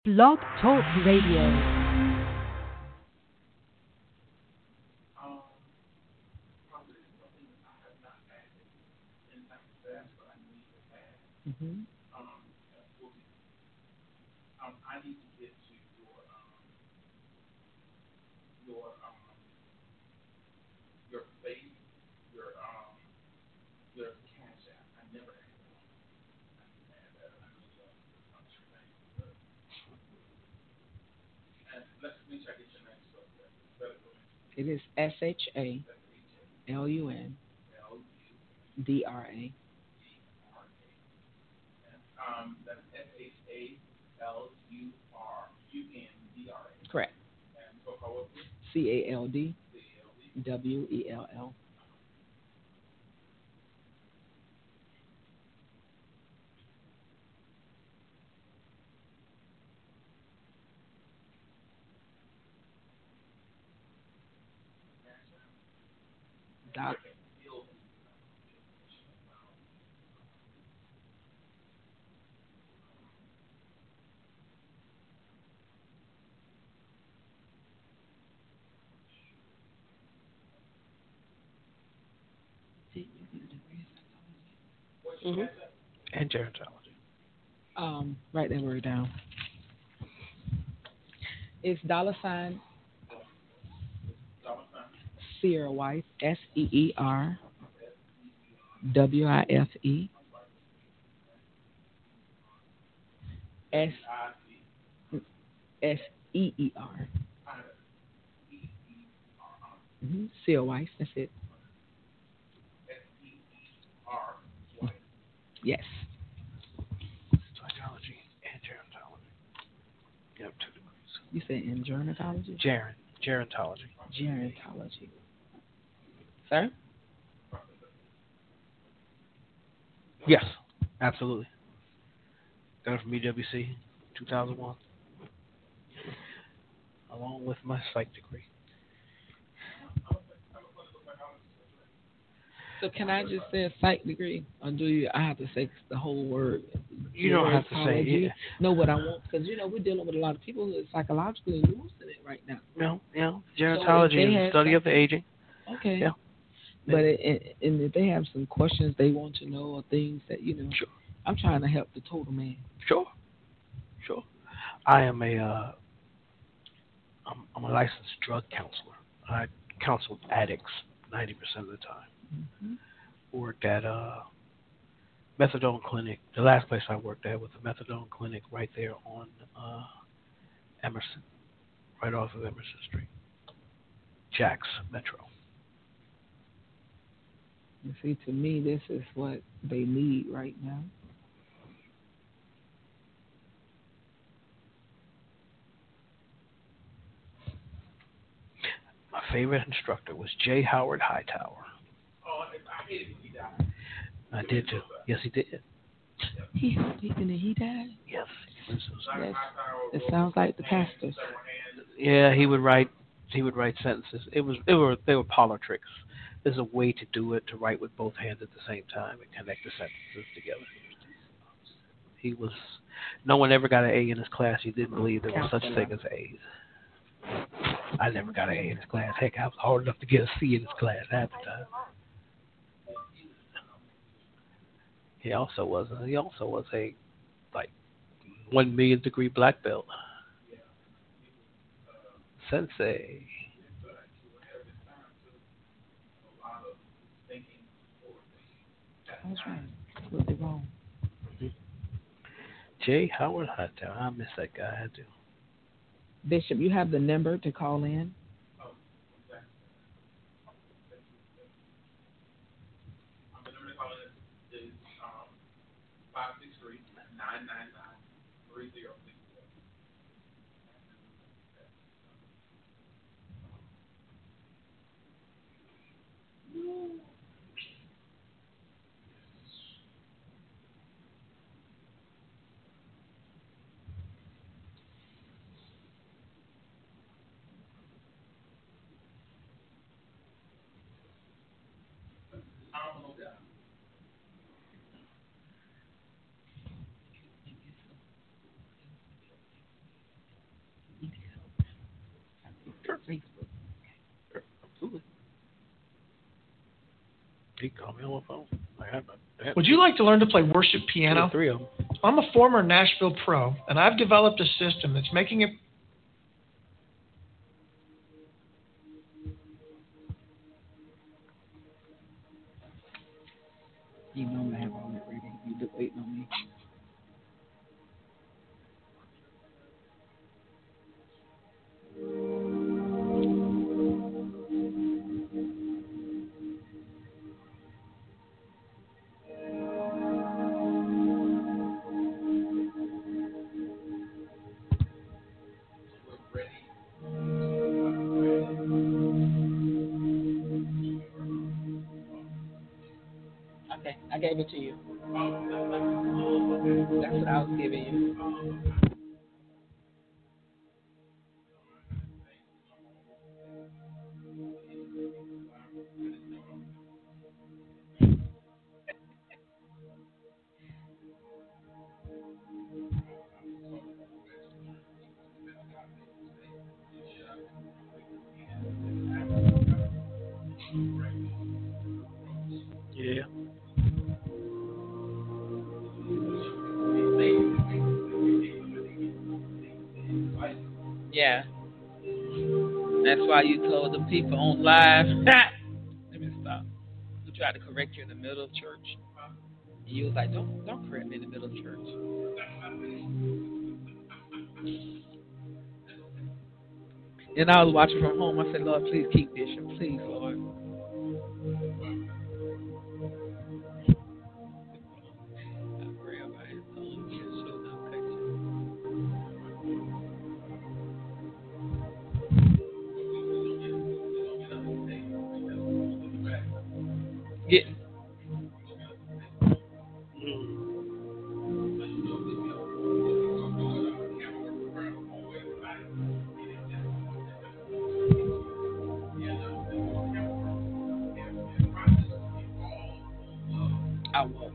Blog Talk Radio. Mhm. It is SHALUNDRA. Correct. CALDWELL. Doc. Mm-hmm. And gerontology. Write that word down. It's $ Sierra Wife, SEERWIFE, SEER. Sierra Wife, that's it. Yes. Psychology and gerontology. Yep, 2 degrees. You said in gerontology? Gerontology. Gerontology. Sir? Yes, absolutely. Got it from EWC, 2001, along with my psych degree. So can I just say a psych degree, or do you? I have to say the whole word. You don't have to say it. Know what I want, because we're dealing with a lot of people who are psychologically losing it right now. No. Gerontology is the study of the aging. Okay. Yeah. But and if they have some questions they want to know, or things that Sure. I'm trying to help the total man. Sure. I am I'm a licensed drug counselor. I counseled addicts 90% of the time. Mm-hmm. Worked at methadone clinic. The last place I worked at was a methadone clinic right there on Emerson, right off of Emerson Street. Jack's Metro. You see, to me, this is what they need right now. My favorite instructor was J. Howard Hightower. I did too. Yes, he did. He died? Yes. It sounds like the pastors. Yeah, he would write sentences. They were parlor tricks. There's a way to do it, to write with both hands at the same time and connect the sentences together. No one ever got an A in his class. He didn't believe there was such thing as A's. I never got an A in his class. Heck, I was hard enough to get a C in his class half the time. He also was a like 1 million degree black belt. Sensei. That's right. What they wrong. J. Howard Hightower. I miss that guy. I do. Bishop, you have the number to call in? He called me on my phone. Would you like to learn to play worship piano? Three of them. I'm a former Nashville pro, and I've developed a system that's making it. You know I'm gonna have all that ready. You just waiting on me. Okay, I gave it to you. That's what I was giving you. Yeah. Yeah. That's why you told the people on live. Let me stop. We tried to correct you in the middle of church. And you was like, don't correct me in the middle of church. And I was watching from home. I said, Lord, please keep Bishop. Please, Lord. Getting. I won't.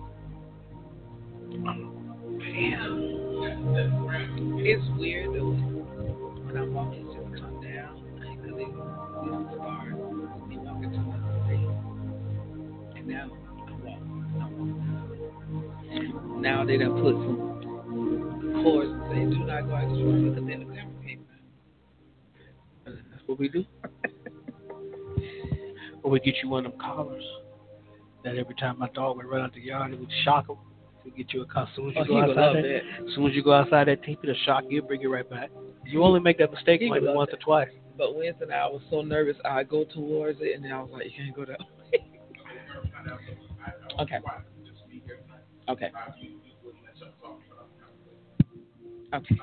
It's weird though. When I'm walking, it just come down. Because it used to start me walking to another place. And now I walk. Now they done put some cords and say, do not go out the room because then the camera came out. That's what we do. Or we get you one of them collars that every time my dog would run out the yard, it would shock him. We get you a collar. As soon as you go outside that, as soon as you go outside that teepee, it'll shock you, bring it right back. You only make that mistake maybe once or twice. But Wednesday night, I was so nervous. I go towards it, and then I was like, you can't go that way. Okay. Okay. Okay.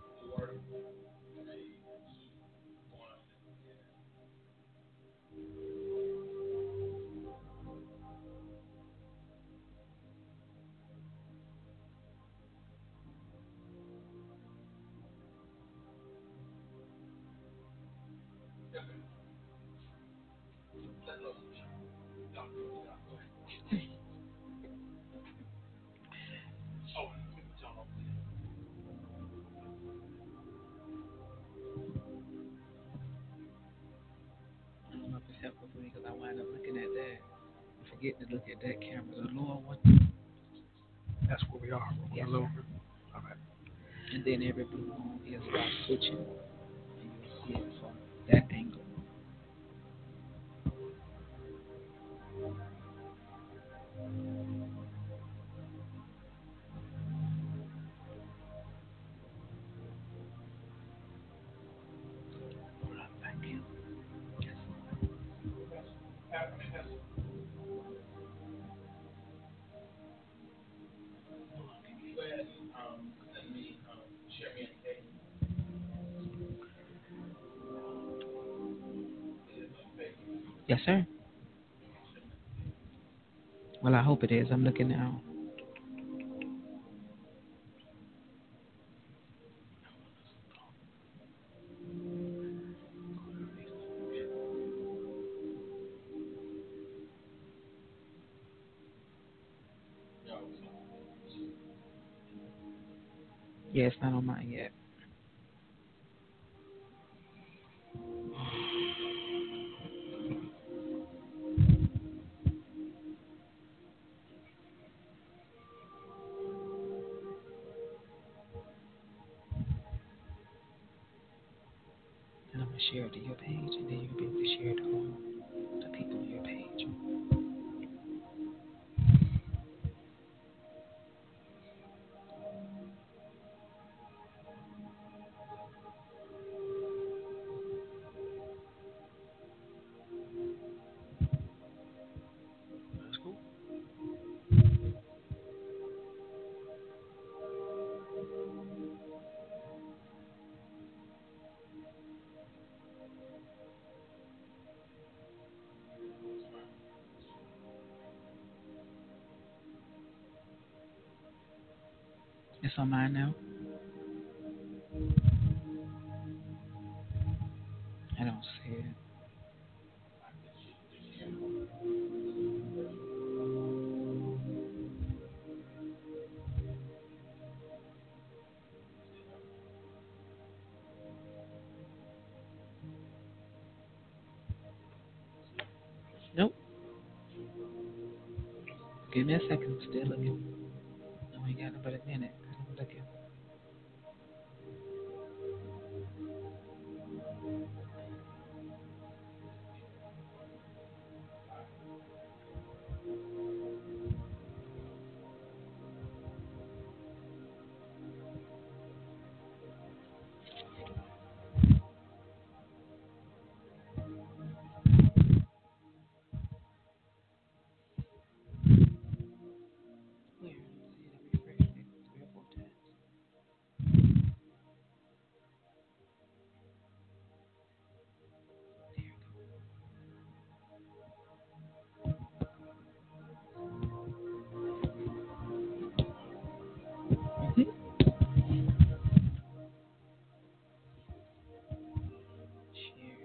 I don't know if it's helpful for me because I wind up looking at that. I forget to look at that camera. The Lord wants. That's where we are. We're yes, over. All right. And then every blue moon, he'll start switching. And you'll see it from that angle. Thank you. Yes. Yes, sir. Well, I hope it is. I'm looking now. Yeah, it's not on mine yet. to share it to your page, and then you'll be able to share it on the people on your page. That's cool. It's on mine now. I don't see it. Nope. Give me a second. Still looking. No, we got about a minute. I'm looking. Where? Let me see. Let me refresh it 3 or 4 times. There we go. Share.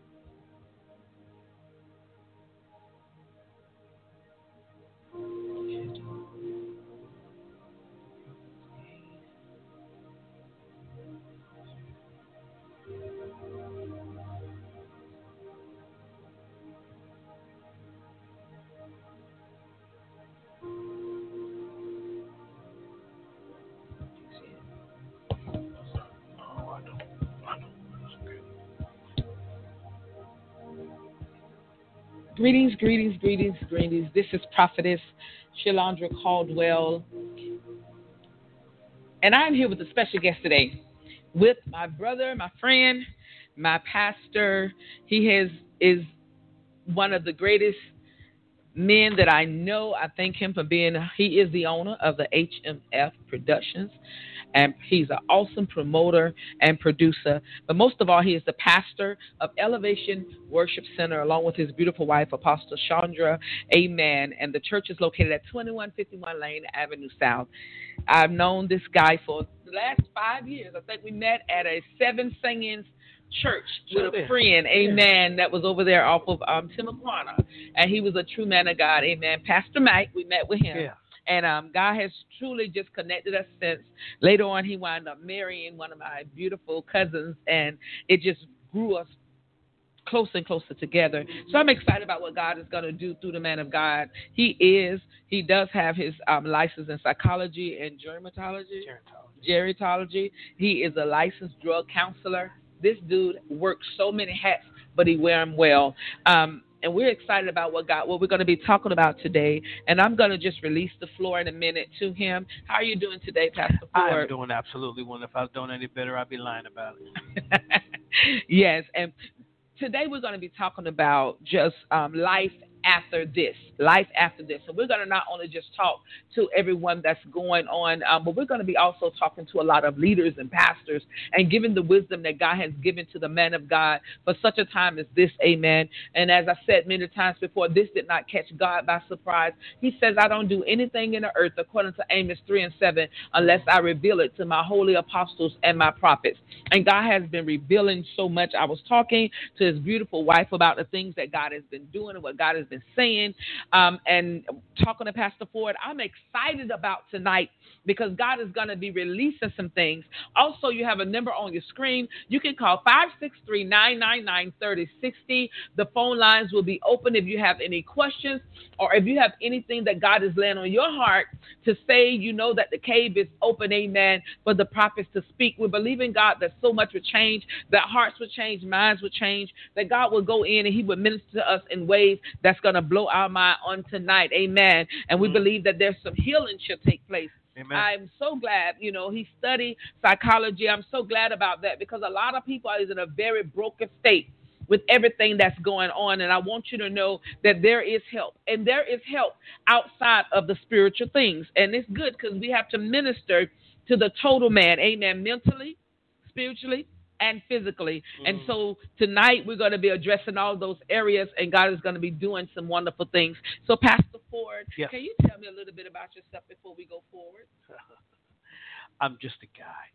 Oh, I don't. That's okay. Greetings, greetings, greetings, greetings. This is Prophetess Shalandra Caldwell, and I'm here with a special guest today, with my brother, my friend, my pastor. Is one of the greatest men that I know. I thank him for being. He is the owner of the HMF Productions, and he's an awesome promoter and producer. But most of all, he is the pastor of Elevation Worship Center, along with his beautiful wife, Apostle Chandra. Amen. And the church is located at 2151 Lane Avenue South. I've known this guy for the last 5 years. I think we met at a Seven Singings church with a friend, amen, that was over there off of Timaquana. And he was a true man of God, amen. Pastor Mike, we met with him. Yeah. And God has truly just connected us since. Later on, he wound up marrying one of my beautiful cousins, and it just grew us closer and closer together. So I'm excited about what God is going to do through the man of God. He does have his license in psychology and gerontology. He is a licensed drug counselor. This dude works so many hats, but he wears them well. And we're excited about what we're going to be talking about today. And I'm going to just release the floor in a minute to him. How are you doing today, Pastor Ford? I'm doing absolutely wonderful. If I was doing any better, I'd be lying about it. Yes, and today we're going to be talking about just life after this. And we're going to not only just talk to everyone that's going on, but we're going to be also talking to a lot of leaders and pastors and giving the wisdom that God has given to the man of God for such a time as this, amen. And as I said many times before, this did not catch God by surprise. He says, I don't do anything in the earth, according to Amos 3:7, unless I reveal it to my holy apostles and my prophets. And God has been revealing so much. I was talking to his beautiful wife about the things that God has been doing and what God has been saying, and talking to Pastor Ford. I'm excited about tonight because God is going to be releasing some things. Also, you have a number on your screen. You can call 563-999-3060. The phone lines will be open if you have any questions or if you have anything that God is laying on your heart to say. You know that the cave is open, amen, for the prophets to speak. We believe in God that so much would change, that hearts would change, minds would change, that God will go in and he would minister to us in ways that's going to blow our mind on tonight, amen. And we believe that there's some healing should take place. Amen. I'm so glad, he studied psychology. I'm so glad about that because a lot of people are in a very broken state with everything that's going on. And I want you to know that there is help. And there is help outside of the spiritual things. And it's good because we have to minister to the total man, amen, mentally, spiritually, and physically. And so tonight we're going to be addressing all those areas, and God is going to be doing some wonderful things. So Pastor Ford, Can you tell me a little bit about yourself before we go forward? I'm just a guy.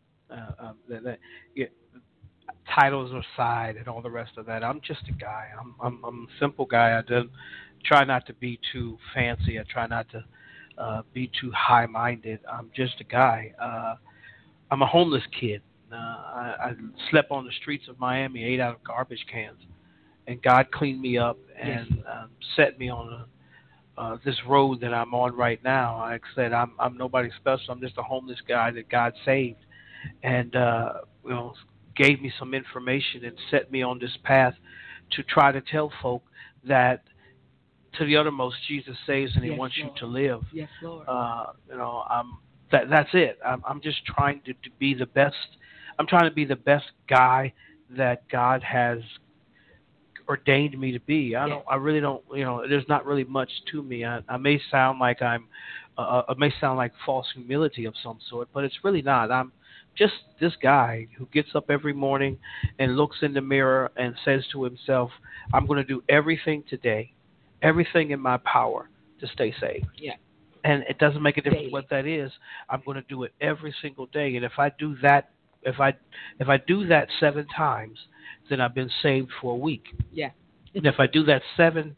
Titles aside and all the rest of that, I'm just a guy. I'm a simple guy. I try not to be too fancy. I try not to be too high-minded. I'm just a guy. I'm a homeless kid. I slept on the streets of Miami, ate out of garbage cans, and God cleaned me up and set me on this road that I'm on right now. Like I said, I'm nobody special. I'm just a homeless guy that God saved, and gave me some information and set me on this path to try to tell folk that to the uttermost Jesus saves and he wants you to live. Yes, Lord. That's it. I'm just trying to be the best. I'm trying to be the best guy that God has ordained me to be. I really don't. There's not really much to me. I may sound like it may sound like false humility of some sort, but it's really not. I'm just this guy who gets up every morning and looks in the mirror and says to himself, I'm going to do everything today, everything in my power to stay safe. Yeah. And it doesn't make a difference what that is. I'm going to do it every single day. And if I do that, if I do that 7 times, then I've been saved for a week. Yeah. And if I do that 7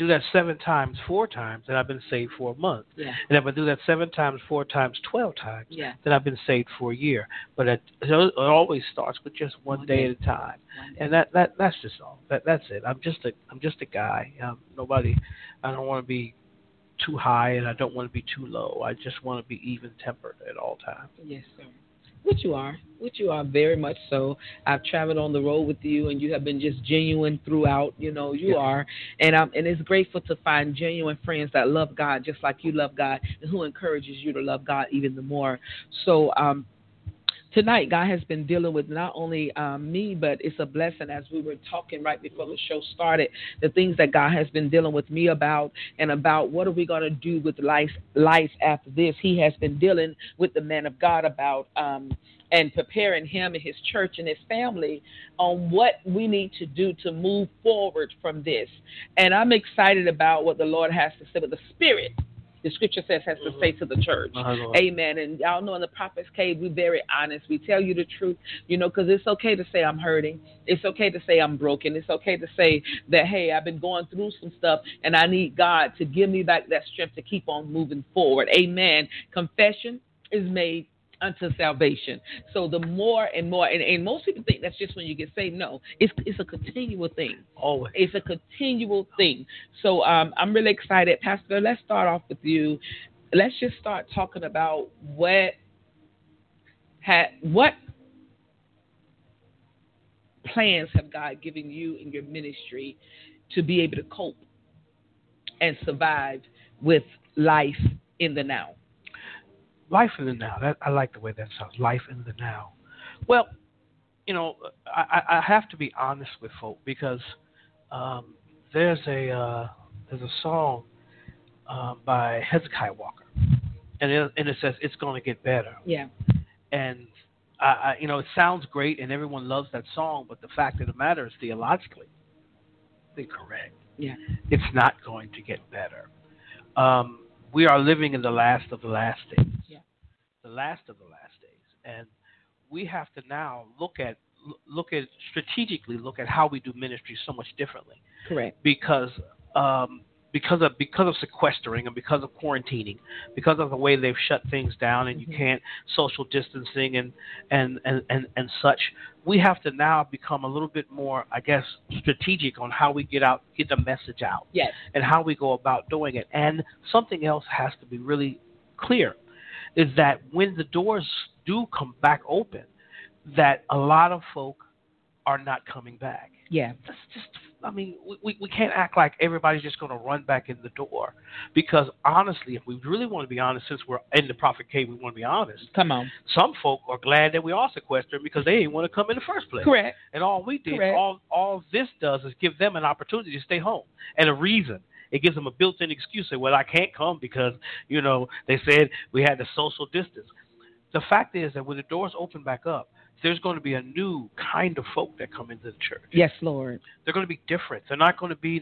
times 4 times, then I've been saved for a month. Yeah. And if I do that 7 times 4 times 12 times, then I've been saved for a year. But it always starts with just one day at a time. And that's just all. That's it. I'm just a guy. Nobody. I don't want to be too high and I don't want to be too low. I just want to be even tempered at all times. Yes, sir. Which you are very much so. I've traveled on the road with you, and you have been just genuine throughout. You are, and it's grateful to find genuine friends that love God just like you love God, and who encourages you to love God even the more. So, tonight, God has been dealing with not only me, but it's a blessing as we were talking right before the show started, the things that God has been dealing with me about and about what are we going to do with life after this. He has been dealing with the man of God about and preparing him and his church and his family on what we need to do to move forward from this. And I'm excited about what the Lord has to say with the Spirit. The scripture says has to say to the church. Amen. And y'all know in the Prophet's Cave, we're very honest. We tell you the truth, because it's okay to say I'm hurting. It's okay to say I'm broken. It's okay to say that, hey, I've been going through some stuff and I need God to give me back that strength to keep on moving forward. Amen. Confession is made unto salvation. So the more and more, and most people think that's just when you get saved. No, it's a continual thing. Always. It's a continual thing. So I'm really excited. Pastor, let's start off with you. Let's just start talking about what plans have God given you in your ministry to be able to cope and survive with life in the now. Life in the now. I like the way that sounds. Life in the now. Well, I have to be honest with folk because there's a song by Hezekiah Walker, and it says it's going to get better. Yeah. And it sounds great, and everyone loves that song. But the fact of the matter is, theologically, they're correct. Yeah. It's not going to get better. We are living in the last of the last days. Yeah. The last of the last days. And we have to now look at strategically look at how we do ministry so much differently. Correct. Because because of sequestering and because of quarantining, because of the way they've shut things down and you can't social distancing and such, we have to now become a little bit more, I guess, strategic on how we get the message out, Yes. and how we go about doing it. And something else has to be really clear, is that when the doors do come back open, that a lot of folk are not coming back. Yeah. That's just, I mean, we can't act like everybody's just going to run back in the door, because honestly, if we really want to be honest, since we're in the Prophet Cave, we want to be honest. Come on. Some folk are glad that we are sequestered because they didn't want to come in the first place. Correct. And all we did, Correct. all this does is give them an opportunity to stay home and a reason. It gives them a built-in excuse. Say, well, I can't come because, they said we had the social distance. The fact is that when the doors open back up, there's going to be a new kind of folk that come into the church. Yes, Lord. They're going to be different. They're not going to be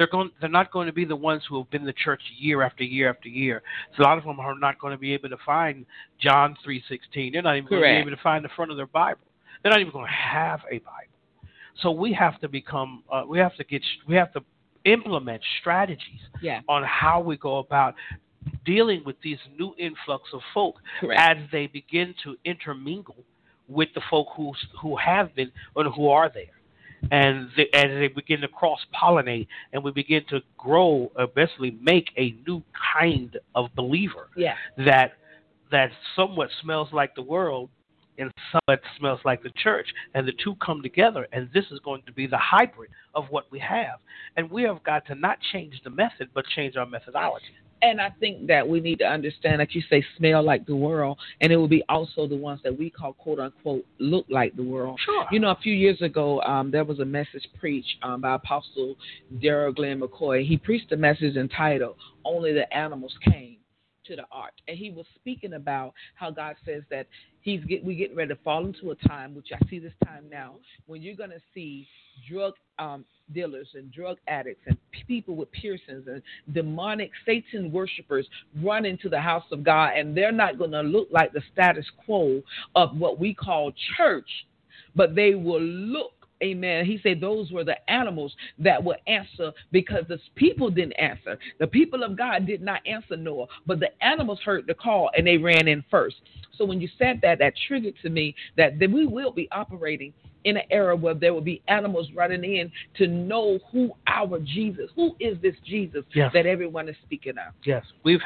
the ones who have been in the church year after year after year. So a lot of them are not going to be able to find John 3:16. They're not even going to be able to find the front of their Bible. They're not even going to have a Bible. So we have to become. We have to implement strategies on how we go about dealing with these new influx of folk as they begin to intermingle with the folk who have been or who are there, and as they begin to cross-pollinate, and we begin to grow, basically make a new kind of believer that somewhat smells like the world and somewhat smells like the church, and the two come together, and this is going to be the hybrid of what we have. And we have got to not change the method, but change our methodology. And I think that we need to understand that you say smell like the world, and it will be also the ones that we call, quote unquote, look like the world. Sure. A few years ago, there was a message preached by Apostle Darrell Glenn McCoy. He preached a message entitled, Only the Animals Came to the Ark. And he was speaking about how God says that we're getting ready to fall into a time, which I see this time now, when you're going to see drug dealers and drug addicts and people with piercings and demonic Satan worshipers run into the house of God, and they're not going to look like the status quo of what we call church, but they will look. Amen. He said those were the animals that would answer, because the people didn't answer. The people of God did not answer Noah, but the animals heard the call and they ran in first. So when you said that, that triggered to me that we will be operating in an era where there will be animals running in to know who is this Jesus that everyone is speaking of. Yes,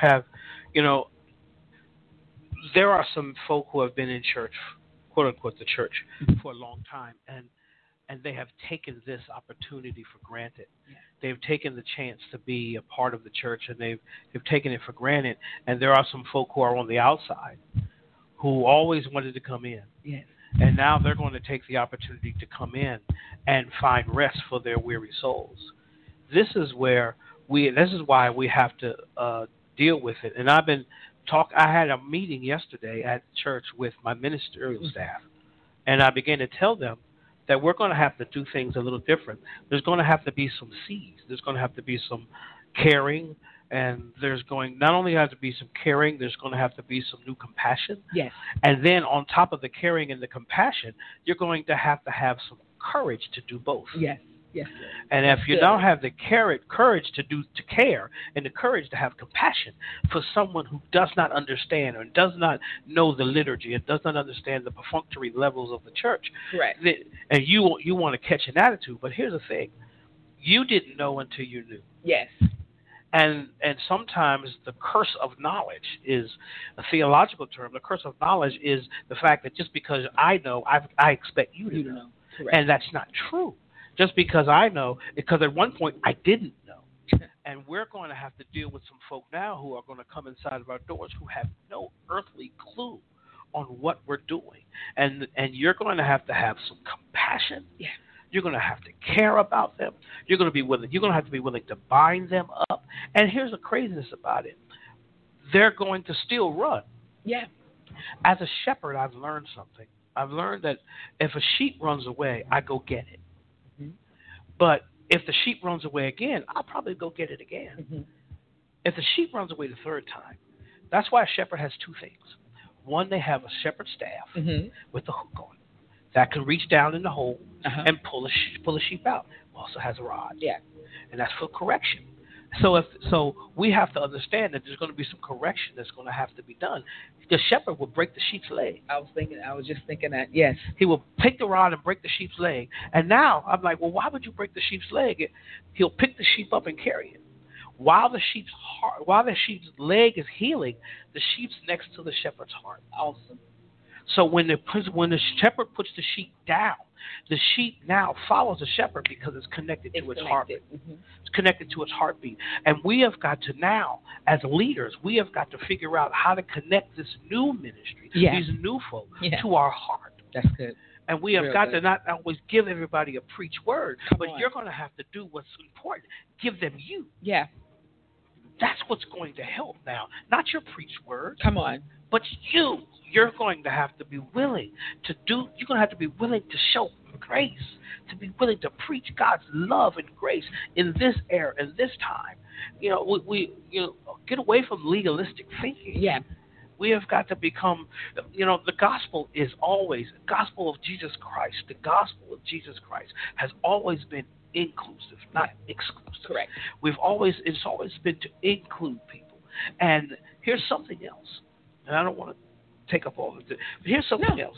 there are some folk who have been in church, quote unquote, the church, for a long time, and they have taken this opportunity for granted. Yeah. They've taken the chance to be a part of the church, and they've taken it for granted. And there are some folk who are on the outside who always wanted to come in. Yes. And now they're going to take the opportunity to come in and find rest for their weary souls. This is why we have to deal with it. And I had a meeting yesterday at church with my ministerial staff, and I began to tell them that we're going to have to do things a little different. There's going to have to be some seeds. There's going to have to be some caring, and there's going not only have to be some caring, there's going to have to be some new compassion. Yes. And then on top of the caring and the compassion, you're going to have some courage to do both. Yes. Yes. And if you don't have the courage to care and the courage to have compassion for someone who does not understand or does not know the liturgy and does not understand the perfunctory levels of the church, correct, and you want to catch an attitude, but here's the thing: you didn't know until you knew. Yes. And sometimes the curse of knowledge is a theological term. The curse of knowledge is the fact that just because I know, I expect you to know. Correct. And that's not true. Just because I know, because at one point I didn't know. And we're going to have to deal with some folk now who are going to come inside of our doors who have no earthly clue on what we're doing. And you're going to have some compassion. Yeah. You're going to have to care about them. You're going to have to be willing to bind them up. And here's the craziness about it. They're going to still run. Yeah. As a shepherd, I've learned something. I've learned that if a sheep runs away, I go get it. Mm-hmm. But if the sheep runs away again, I'll probably go get it again. Mm-hmm. If the sheep runs away the third time, that's why a shepherd has two things. One, they have a shepherd staff with the hook on it that can reach down in the hole and pull a sheep out. Also has a rod. Yeah. And that's for correction. So we have to understand that there's going to be some correction that's going to have to be done. The shepherd will break the sheep's leg. I was just thinking that. Yes. He will take the rod and break the sheep's leg. And now I'm like, well, why would you break the sheep's leg? He'll pick the sheep up and carry it. While the sheep's leg is healing, the sheep's next to the shepherd's heart. Awesome. So when the shepherd puts the sheep down, the sheep now follows the shepherd because it's connected to its heartbeat. Mm-hmm. It's connected to its heartbeat. And we have got to now, as leaders, we have got to figure out how to connect this new ministry, these new folk, to our heart. That's good. And we have got to not always give everybody a preach word, but you're going to have to do what's important. Give them you. Yeah. That's what's going to help now. Not your preach word. Come on. But you're going to have to be willing to do, you're going to have to be willing to show grace, to be willing to preach God's love and grace in this era, in this time. We get away from legalistic thinking. Yeah. We have got to become, the gospel is always, the gospel of Jesus Christ, the gospel of Jesus Christ has always been inclusive, not exclusive. Correct. It's always been to include people. And here's something else, and I don't want to take up all of it, but here's something else.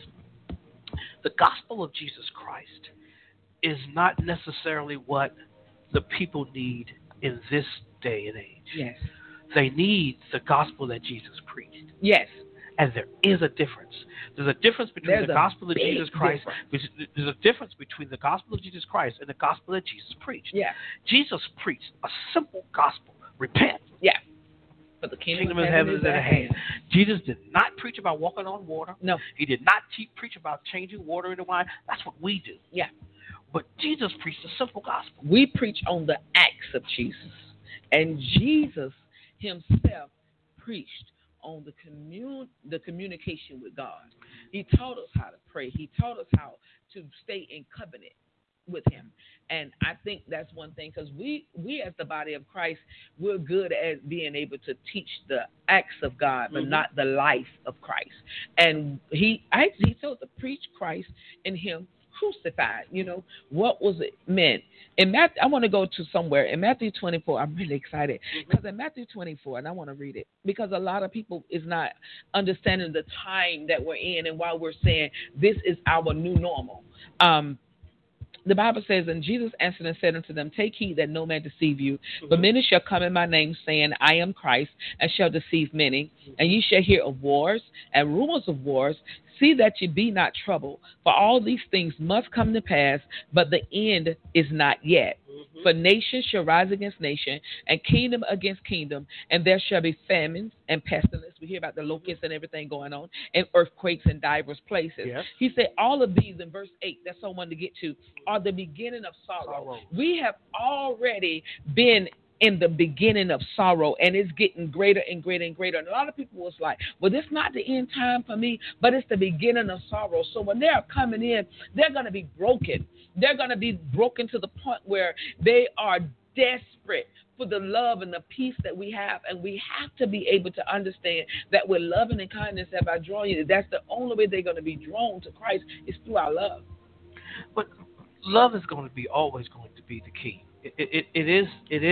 The gospel of Jesus Christ is not necessarily what the people need in this day and age. Yes. They need the gospel that Jesus preached. Yes. And there is a difference. There's a difference between the gospel of Jesus Christ. There's a difference between the gospel of Jesus Christ and the gospel that Jesus preached. Yeah. Jesus preached a simple gospel. Repent. Yeah. For the kingdom of heaven is at hand. Jesus did not preach about walking on water. No. He did not preach about changing water into wine. That's what we do. Yeah. But Jesus preached a simple gospel. We preach on the acts of Jesus. And Jesus himself preached on the communication with God. He taught us how to pray. He taught us how to stay in covenant with him. And I think that's one thing, because we as the body of Christ, we're good at being able to teach the acts of God, but not the life of Christ. And he told us to preach Christ and him crucified. What was it meant? In Matthew, I want to go to somewhere in Matthew 24. I'm really excited because in Matthew 24, and I want to read it because a lot of people is not understanding the time that we're in and why we're saying this is our new normal. The Bible says, and Jesus answered and said unto them, take heed that no man deceive you, but many shall come in my name, saying, I am Christ, and shall deceive many. And ye shall hear of wars and rumors of wars. See that ye be not troubled, for all these things must come to pass, but the end is not yet. For nation shall rise against nation, and kingdom against kingdom, and there shall be famines and pestilence. We hear about the locusts and everything going on, and earthquakes in diverse places. Yes. He said all of these in verse 8, that's all I wanted to get to, are the beginning of sorrow. We have already been in the beginning of sorrow, and it's getting greater and greater and greater. And a lot of people was like, well, this is not the end time for me, but it's the beginning of sorrow. So when they're coming in, they're going to be broken. They're going to be broken to the point where they are desperate for the love and the peace that we have. And we have to be able to understand that with loving and kindness have I drawn you. That's the only way they're going to be drawn to Christ is through our love. But love is always going to be the key. It is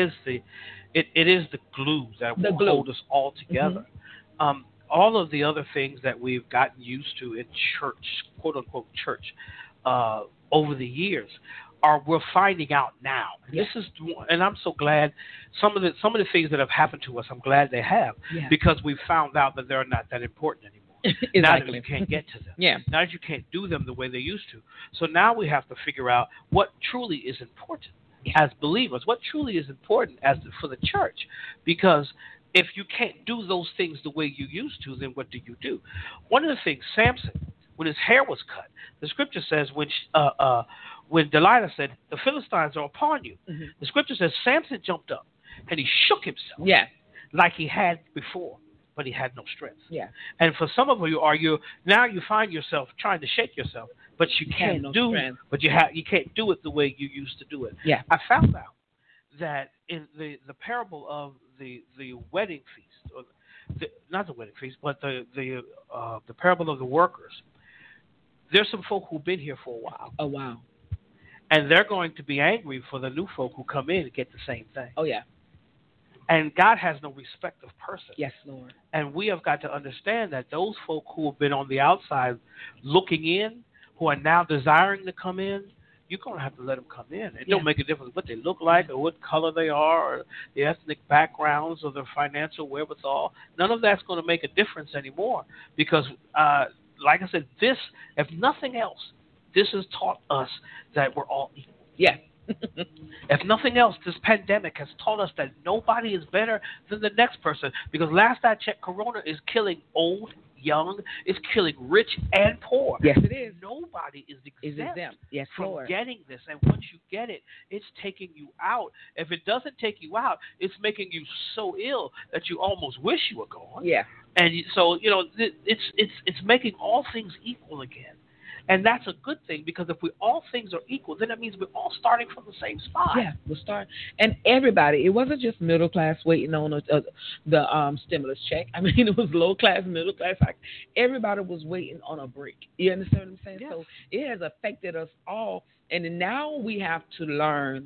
the glue that will hold us all together. All of the other things that we've gotten used to in church, quote unquote church, over the years, we're finding out now. And I'm so glad some of the things that have happened to us, I'm glad they have, because we found out that they're not that important anymore. Now that you can't get to them. Now that you can't do them the way they used to. So now we have to figure out what truly is important as believers, what truly is important for the church. Because if you can't do those things the way you used to, then what do you do? One of the things, Samson, when his hair was cut, the scripture says when Delilah said, the Philistines are upon you, the scripture says Samson jumped up and he shook himself like he had before, but he had no strength. And for some of you, now you find yourself trying to shake yourself, but you can't you can't do it the way you used to do it. I found out that in the parable of the wedding feast, or not the wedding feast, but the parable of the workers, there's some folk who've been here for a while. Oh, wow. And they're going to be angry for the new folk who come in and get the same thing. Oh, yeah. And God has no respect of person. Yes, Lord. And we have got to understand that those folk who have been on the outside looking in, who are now desiring to come in, you're going to have to let them come in. It don't make a difference what they look like or what color they are or the ethnic backgrounds or their financial wherewithal. None of that's going to make a difference anymore because, like I said, this, if nothing else, this has taught us that we're all equal. Yeah. If nothing else, this pandemic has taught us that nobody is better than the next person. Because last I checked, Corona is killing old, young, it's killing rich and poor. Yes, it is. Nobody is exempt Yes, from Lord. getting this. And once you get it, it's taking you out. If it doesn't take you out, it's making you so ill that you almost wish you were gone. Yeah. And so, it's making all things equal again. And that's a good thing because if all things are equal, then that means we're all starting from the same spot. Yeah, we'll start. And everybody, it wasn't just middle class waiting on the stimulus check. I mean, it was low class, middle class. Everybody was waiting on a break. You understand what I'm saying? Yes. So it has affected us all. And now we have to learn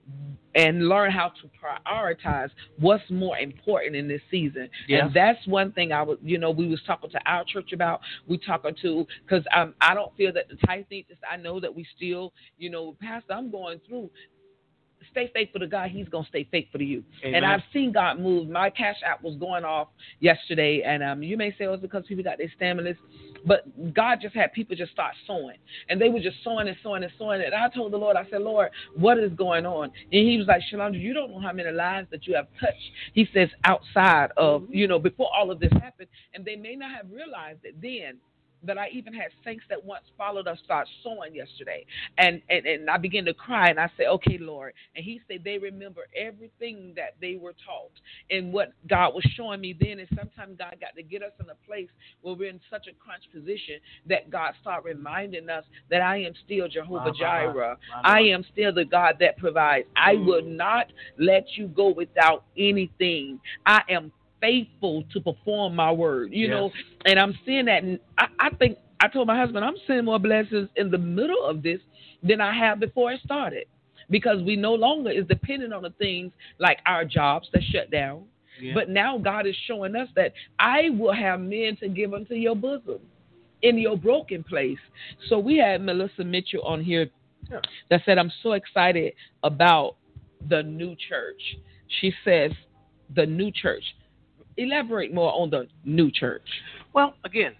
how to prioritize what's more important in this season. Yes. And that's one thing we was talking to our church about. We talking to, because I don't feel that the tithe needs this. I know that we still, Pastor, I'm going through. Stay faithful to God. He's going to stay faithful to you. Amen. And I've seen God move. My Cash App was going off yesterday, and you may say it was because people got their stimulus, but God just had people just start sowing. And they were just sowing and sowing and sowing. And I told the Lord, I said, Lord, what is going on? And he was like, Shalondra, you don't know how many lives that you have touched. He says outside of, before all of this happened. And they may not have realized it then. That I even had saints that once followed us start sowing yesterday. And I began to cry, and I said, okay, Lord. And he said they remember everything that they were taught. And what God was showing me then is sometimes God got to get us in a place where we're in such a crunch position that God started reminding us that I am still Jehovah Jireh. I am still the God that provides. I will not let you go without anything. I am faithful to perform my word, and I'm seeing that. And I think I told my husband, I'm seeing more blessings in the middle of this than I have before it started, because we no longer is dependent on the things like our jobs that shut down. Yeah. But now God is showing us that I will have men to give unto your bosom in your broken place. So we had Melissa Mitchell on here that said, I'm so excited about the new church. She says the new church. Elaborate more on the new church. Well, again,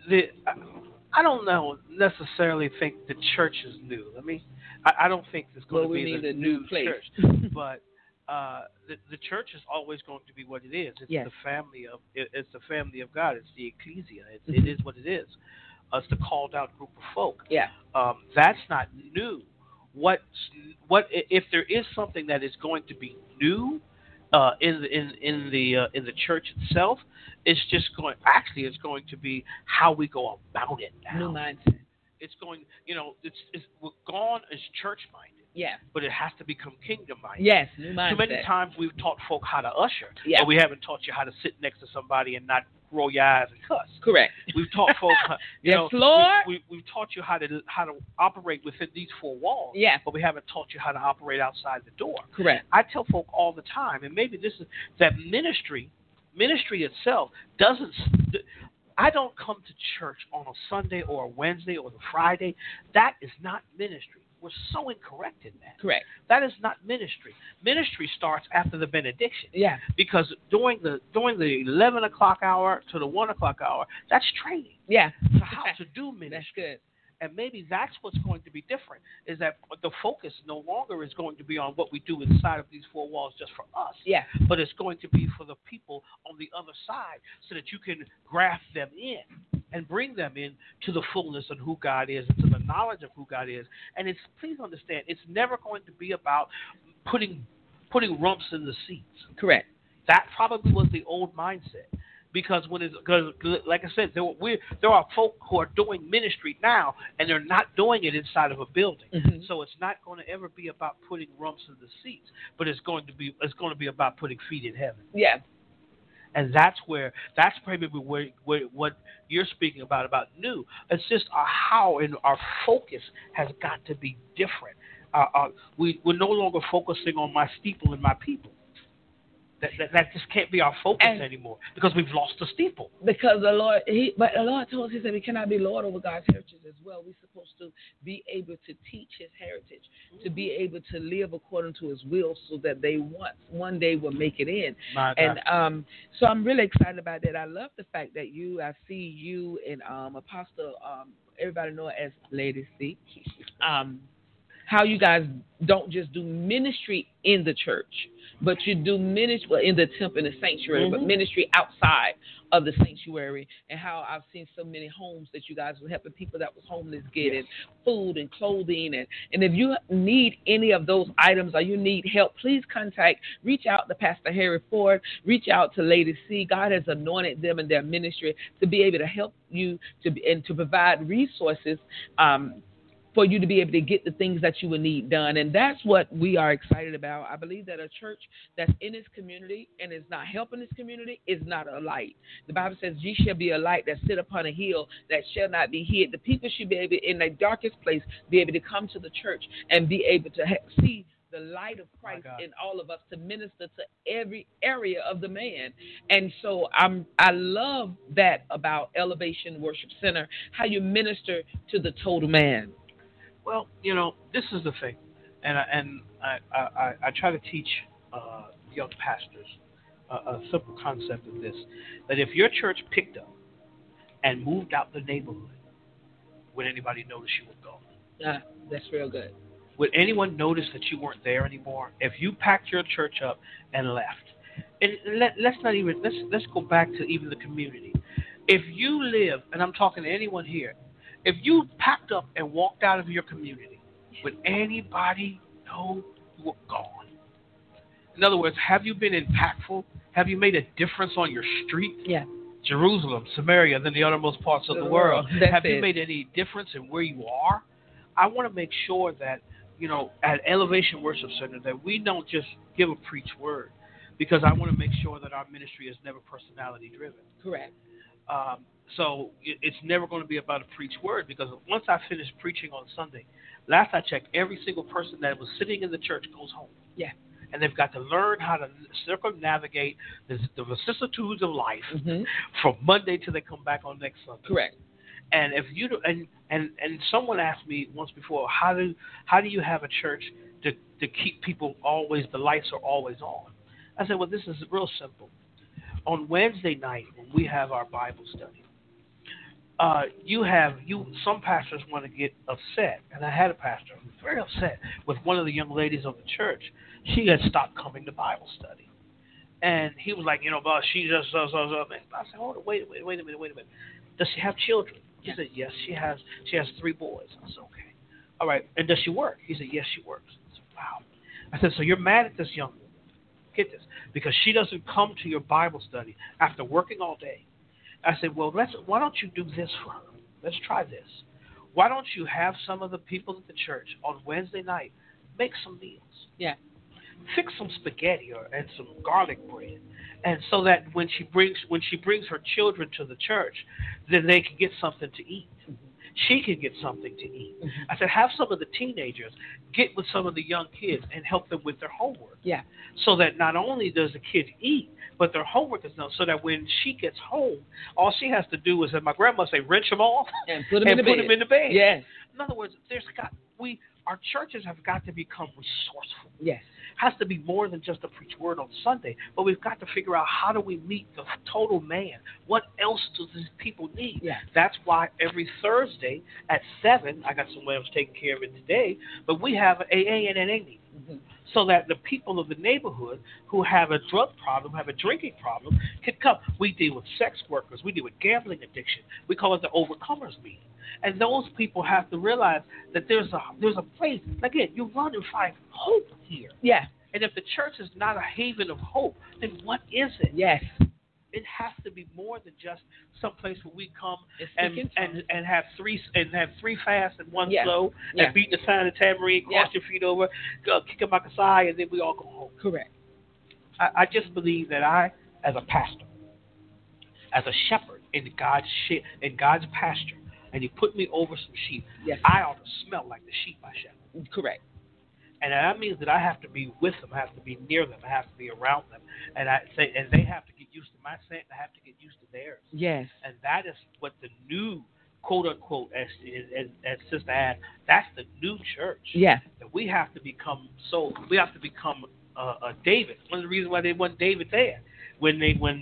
I don't necessarily think the church is new. I don't think it's going to be the new place. Church, but the church is always going to be what it is. It's the family of God. It's the ecclesia. It is what it is. It's the called out group of folk. Yeah. That's not new. What if there is something that is going to be new? In the church itself, it's going to be how we go about it now. New mindset. It's going, we're gone as church minded. Yeah. But it has to become kingdom minded. Yes, new mindset. Too many times we've taught folk how to usher, but we haven't taught you how to sit next to somebody and not roll your eyes and cuss. Correct. We've taught folk, yes, Lord. We've taught you how to operate within these four walls. Yeah. But we haven't taught you how to operate outside the door. Correct. I tell folk all the time, and maybe this is that ministry itself doesn't. I don't come to church on a Sunday or a Wednesday or the Friday. That is not ministry. We're so incorrect in that. Correct. That is not ministry. Ministry starts after the benediction. Yeah. Because during the 11 o'clock hour to the 1 o'clock hour, that's training. Yeah. To how to do ministry. That's good. And maybe that's what's going to be different, is that the focus no longer is going to be on what we do inside of these four walls just for us. Yeah. But it's going to be for the people on the other side, so that you can graft them in and bring them in to the fullness of who God is and to the knowledge of who God is. And please understand, it's never going to be about putting rumps in the seats. Correct. That probably was the old mindset. Because like I said, there are folk who are doing ministry now, and they're not doing it inside of a building. Mm-hmm. So it's not going to ever be about putting rumps in the seats, but it's going to be about putting feet in heaven. Yeah. And that's probably where what you're speaking about new. It's just how and our focus has got to be different. We're no longer focusing on my steeple and my people. That just can't be our focus And- anymore because we've lost the steeple. Because the Lord, but the Lord told us, He said, we cannot be Lord over God's heritage as well. We're supposed to be able to teach His heritage, to be able to live according to His will, so that they one day will make it in. My And God. so I'm really excited about that. I love the fact that I see you and Apostle, everybody know her as Lady C. How you guys don't just do ministry in the church, but you do ministry in the temple, in the sanctuary, but ministry outside of the sanctuary. And how I've seen so many homes that you guys were helping people that was homeless getting food and clothing. And if you need any of those items or you need help, please reach out to Pastor Harry Ford, reach out to Lady C. God has anointed them in their ministry to be able to help you and to provide resources for you to be able to get the things that you would need done. And that's what we are excited about. I believe that a church that's in its community and is not helping its community is not a light. The Bible says, ye shall be a light that sit upon a hill that shall not be hid. The people should be able, in their darkest place, be able to come to the church and be able to see the light of Christ in all of us, to minister to every area of the man. And so I love that about Elevation Worship Center, how you minister to the total man. Well, this is the thing, and I try to teach young pastors a simple concept of this: that if your church picked up and moved out the neighborhood, would anybody notice you were gone? That's real good. Would anyone notice that you weren't there anymore? If you packed your church up and left, and let's go back to even the community. If you live, and I'm talking to anyone here. If you packed up and walked out of your community, would anybody know you were gone? In other words, have you been impactful? Have you made a difference on your street? Yeah. Jerusalem, Samaria, then the uttermost parts of the world. Have you made any difference in where you are? I want to make sure that, at Elevation Worship Center, that we don't just give a preach word, because I want to make sure that our ministry is never personality driven. Correct. So it's never going to be about a preached word, because once I finish preaching on Sunday, last I checked, every single person that was sitting in the church goes home. Yeah. And they've got to learn how to circumnavigate the vicissitudes of life from Monday till they come back on next Sunday. Correct. And if you do, and someone asked me once before, how do you have a church to keep people always, the lights are always on? I said, well, this is real simple. On Wednesday night when we have our Bible study, some pastors want to get upset, and I had a pastor who was very upset with one of the young ladies of the church. She had stopped coming to Bible study, and he was like, boss, she just I said, hold on, wait a minute. Does she have children? He said, yes, she has. She has 3 boys. I said, okay, all right. And does she work? He said, yes, she works. I said, wow. I said, so you're mad at this young woman? Get this, because she doesn't come to your Bible study after working all day. I said, well, why don't you do this for her? Let's try this. Why don't you have some of the people at the church on Wednesday night make some meals? Yeah. Fix some spaghetti and some garlic bread, and so that when she brings her children to the church, then they can get something to eat. She can get something to eat. I said, have some of the teenagers get with some of the young kids and help them with their homework. Yeah. So that not only does the kids eat, but their homework is done. So that when she gets home, all she has to do is, as my grandma say, wrench them off and put them in the bed. Yes. In other words, our churches have got to become resourceful. Yes. Has to be more than just a preach word on Sunday, but we've got to figure out, how do we meet the total man? What else do these people need? Yeah. That's why every Thursday at 7, I got someone else taking care of it today, but we have an AA and an NA meeting. So that the people of the neighborhood who have a drug problem, have a drinking problem, can come. We deal with sex workers. We deal with gambling addiction. We call it the Overcomers meeting. And those people have to realize that there's a place. Again, you run and find hope here. Yeah. And if the church is not a haven of hope, then what is it? Yes. It has to be more than just some place where we come and have three fasts and one slow, and beat the sign of tambourine, cross your feet over, kick a makasai, and then we all go home. Correct. I just believe that I, as a pastor, as a shepherd in God's pasture, and He put me over some sheep, I ought to smell like the sheep I shepherd. Correct. And that means that I have to be with them, I have to be near them, I have to be around them, and they have to get used to my scent, and I have to get used to theirs. Yes. And that is what the new quote unquote, as Sister had, that's the new church. Yeah. That we have to become David. One of the reasons why they want David there. When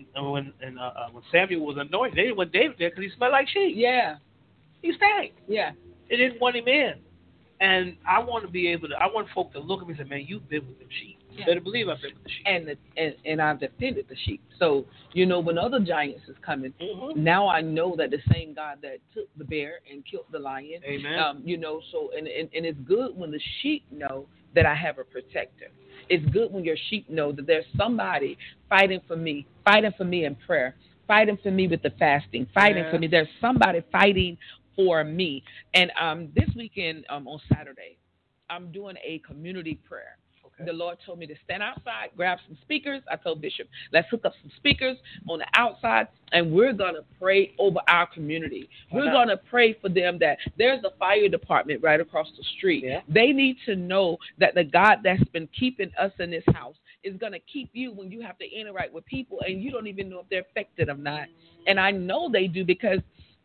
Samuel was anointed, they didn't want David there because he smelled like sheep. Yeah. He stank. Yeah. They didn't want him in. And I want folk to look at me and say, man, you've been with them sheep. You better believe I've been with the sheep. And I've defended the sheep. So, when other giants is coming, now I know that the same God that took the bear and killed the lion. Amen. So and it's good when the sheep know that I have a protector. It's good when your sheep know that there's somebody fighting for me in prayer, fighting for me with the fasting, fighting for me. There's somebody fighting for me. And this weekend on Saturday, I'm doing a community prayer. Okay. The Lord told me to stand outside, grab some speakers. I told Bishop, let's hook up some speakers on the outside, and we're going to pray over our community. We're going to pray for them that there's a fire department right across the street. Yeah. They need to know that the God that's been keeping us in this house is going to keep you when you have to interact with people, and you don't even know if they're affected or not. And I know they do because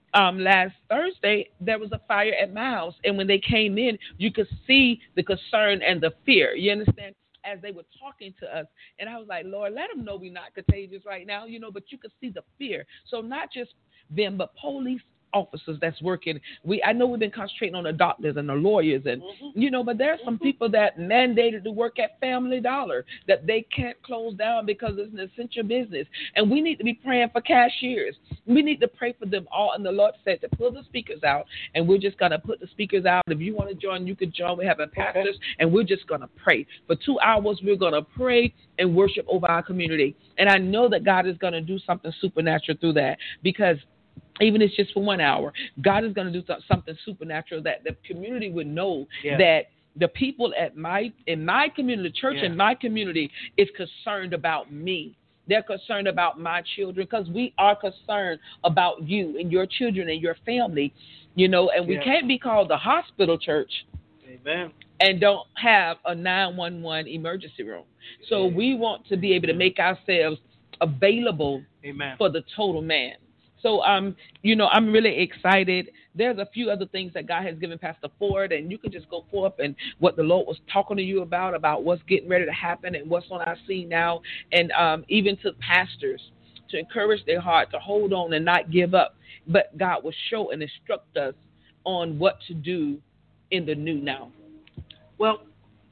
last Thursday, there was a fire at my house, and when they came in, you could see the concern and the fear. You understand? As they were talking to us, and I was like, Lord, let them know we're not contagious right now, but you could see the fear. So not just them, but police officers that's working. I know we've been concentrating on the doctors and the lawyers, and but there are some people that mandated to work at Family Dollar that they can't close down because it's an essential business, and we need to be praying for cashiers. We need to pray for them all. And the Lord said to pull the speakers out, and we're just gonna put the speakers out. If you want to join, you can join. We have pastors, and we're just gonna pray for 2 hours. We're gonna pray and worship over our community, and I know that God is gonna do something supernatural through that, because even if it's just for 1 hour, God is going to do something supernatural that the community would know that the people in my community, the church in my community is concerned about me. They're concerned about my children, because we are concerned about you and your children and your family, and we can't be called the hospital church. Amen. And don't have a 911 emergency room. So we want to be able to make ourselves available for the total man. So, I'm really excited. There's a few other things that God has given Pastor Ford, and you can just go forth and what the Lord was talking to you about what's getting ready to happen and what's on our scene now, and even to pastors to encourage their heart to hold on and not give up. But God will show and instruct us on what to do in the new now. Well,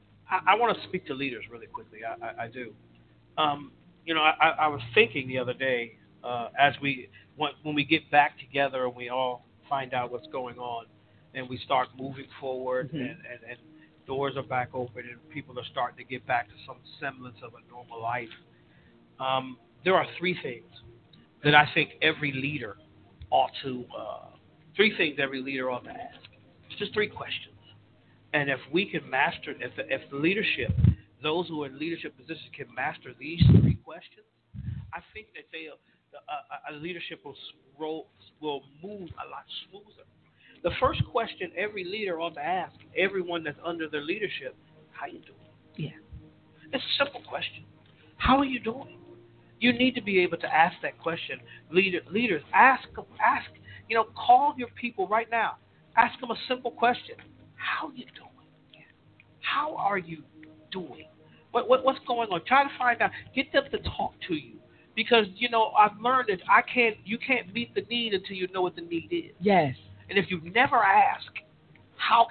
I want to speak to leaders really quickly. I do. I was thinking the other day when we get back together and we all find out what's going on and we start moving forward and doors are back open and people are starting to get back to some semblance of a normal life, there are three things that I think every leader ought to ask. It's just three questions. And if we can master, if the leadership, those who are in leadership positions can master these three questions, I think that a leadership will move a lot smoother. The first question every leader ought to ask everyone that's under their leadership: how you doing? Yeah, it's a simple question. How are you doing? You need to be able to ask that question. Leaders, ask. Call your people right now. Ask them a simple question: how are you doing? How are you doing? What's going on? Try to find out. Get them to talk to you. Because, I've learned that you can't meet the need until you know what the need is. Yes. And if you never ask, how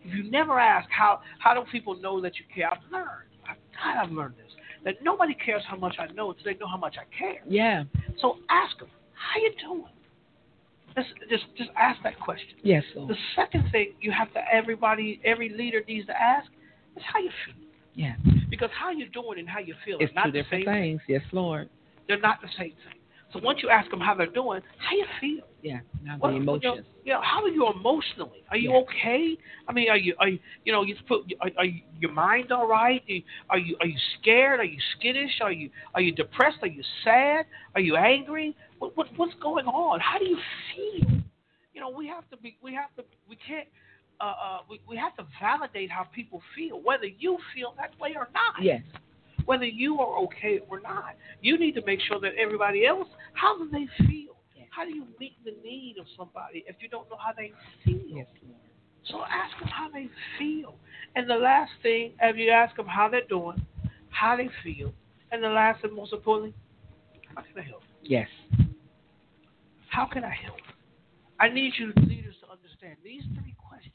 do people know that you care? I've learned this. That nobody cares how much I know until they know how much I care. Yeah. So ask them, how you doing? Just ask that question. Yes, Lord. The second thing every leader needs to ask is how you feel. Yeah. Because how you doing and how you feel is not two the different same things. Yes, Lord. They're not the same thing. So once you ask them how they're doing, how you feel? Yeah, not the emotions. How are you emotionally? Are you okay? I mean, are you your mind all right? Are you scared? Are you skittish? Are you depressed? Are you sad? Are you angry? What's going on? How do you feel? We can't. we have to validate how people feel, whether you feel that way or not. Yes. Whether you are okay or not. You need to make sure that everybody else, how do they feel? Yes. How do you meet the need of somebody if you don't know how they feel? Yes, Lord. So ask them how they feel. And the last thing, if you ask them how they're doing, how they feel, and the last and most importantly, how can I help? Yes. How can I help? I need you leaders to understand these three questions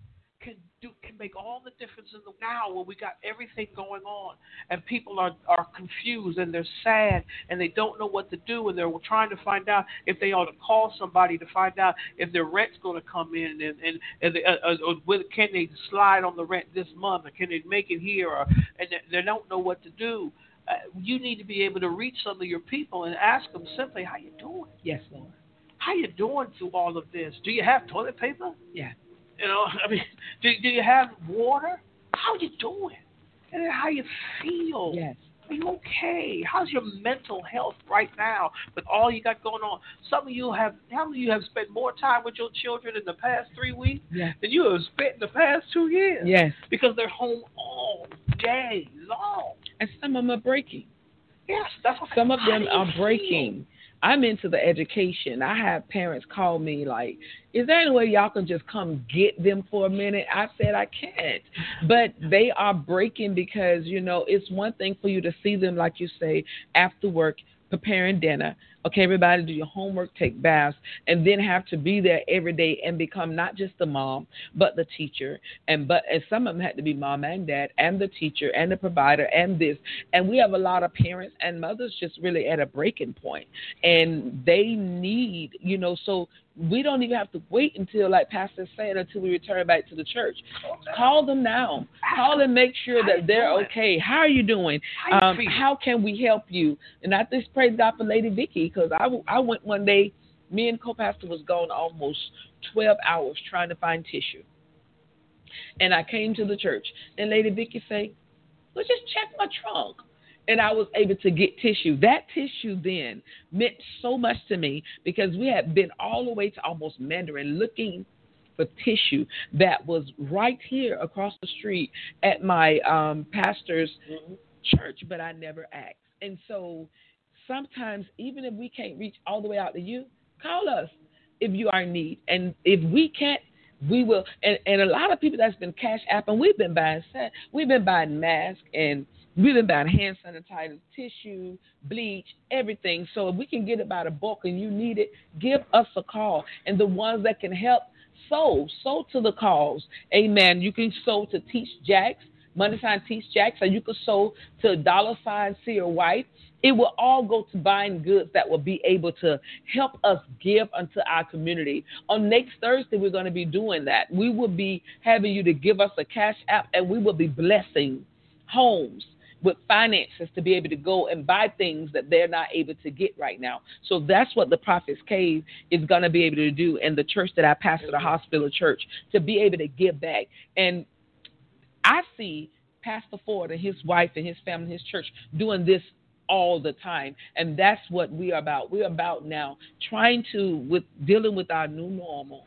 can make all the difference in the now when we got everything going on and people are confused and they're sad and they don't know what to do and they're trying to find out if they ought to call somebody to find out if their rent's going to come in and can they slide on the rent this month or can they make it here and they don't know what to do. You need to be able to reach some of your people and ask them simply, how you doing? Yes, Lord. How you doing through all of this? Do you have toilet paper? Yeah. You know, I mean, do you have water? How you doing? And then how you feel? Yes. Are you okay? How's your mental health right now with all you got going on? How many of you have spent more time with your children in the past 3 weeks than you have spent in the past 2 years? Yes. Because they're home all day long. And some of them are breaking. Yes, that's what some of them are feel? breaking. I'm into the education. I have parents call me like, is there any way y'all can just come get them for a minute? I said I can't. But they are breaking because, you know, it's one thing for you to see them, like you say, after work, preparing dinner. Okay, everybody do your homework, take baths, and then have to be there every day and become not just the mom, but the teacher. And some of them had to be mom and dad and the teacher and the provider and this. And we have a lot of parents and mothers just really at a breaking point. And they need, you know, so we don't even have to wait until, like Pastor said, until we return back to the church. Call them now. Call and make sure that they're okay. How are you doing? How can we help you? And I just praise God for Lady Vicky, because I went one day, me and co-pastor was gone almost 12 hours trying to find tissue. And I came to the church, and Lady Vicky said, well, just check my trunk. And I was able to get tissue. That tissue then meant so much to me because we had been all the way to almost Mandarin looking for tissue that was right here across the street at my pastor's church, but I never asked. And so sometimes, even if we can't reach all the way out to you, call us if you are in need. And if we can't, we will. And a lot of people that's been Cash App, and we've been buying masks, and we've been buying hand sanitizer, tissue, bleach, everything. So if we can get it by the bulk and you need it, give us a call. And the ones that can help, sow to the cause. Amen. You can sow to Teach Jacks, money sign Teach Jacks, or you can sow to $ Seer White. It will all go to buying goods that will be able to help us give unto our community. On next Thursday, we're going to be doing that. We will be having you to give us a Cash App, and we will be blessing homes with finances to be able to go and buy things that they're not able to get right now. So that's what the Prophet's Cave is going to be able to do, and the church that I pastor, the Hospital Church, to be able to give back. And I see Pastor Ford and his wife and his family, his church, doing this all the time. And that's what we are about. We're about now trying to, with dealing with our new normal,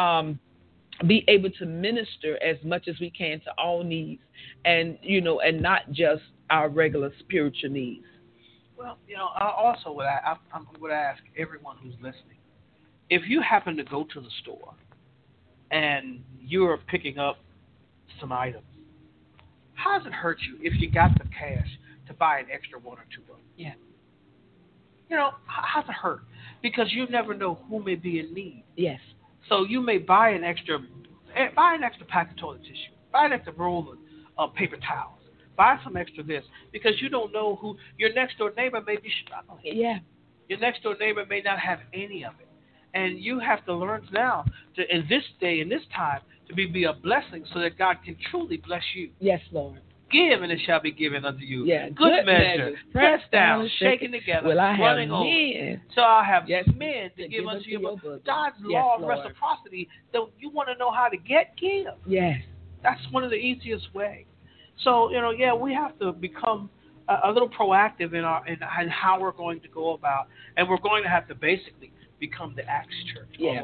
be able to minister as much as we can to all needs, and, you know, and not just our regular spiritual needs. Well, you know, I also would ask everyone who's listening, if you happen to go to the store and you're picking up some items, how does it hurt you if you got the cash to buy an extra one or two of them? Yeah. You know, how does it hurt? Because you never know who may be in need. Yes. So you may buy an extra pack of toilet tissue, buy an extra roll of paper towels, buy some extra this, because you don't know who your next door neighbor may be struggling. Yeah. Your next door neighbor may not have any of it. And you have to learn now, in this day, in this time, to be a blessing so that God can truly bless you. Yes, Lord. Give, and it shall be given unto you. Yeah, good measure, pressed down, shaken together, will I running have men. So I'll have yes, men to give unto you. Bosom. God's yes, law of Lord. reciprocity, though you want to know how to give. Yes. That's one of the easiest ways. So, you know, we have to become a little proactive in how we're going to go about, and we're going to have to basically become the Acts Church all over again.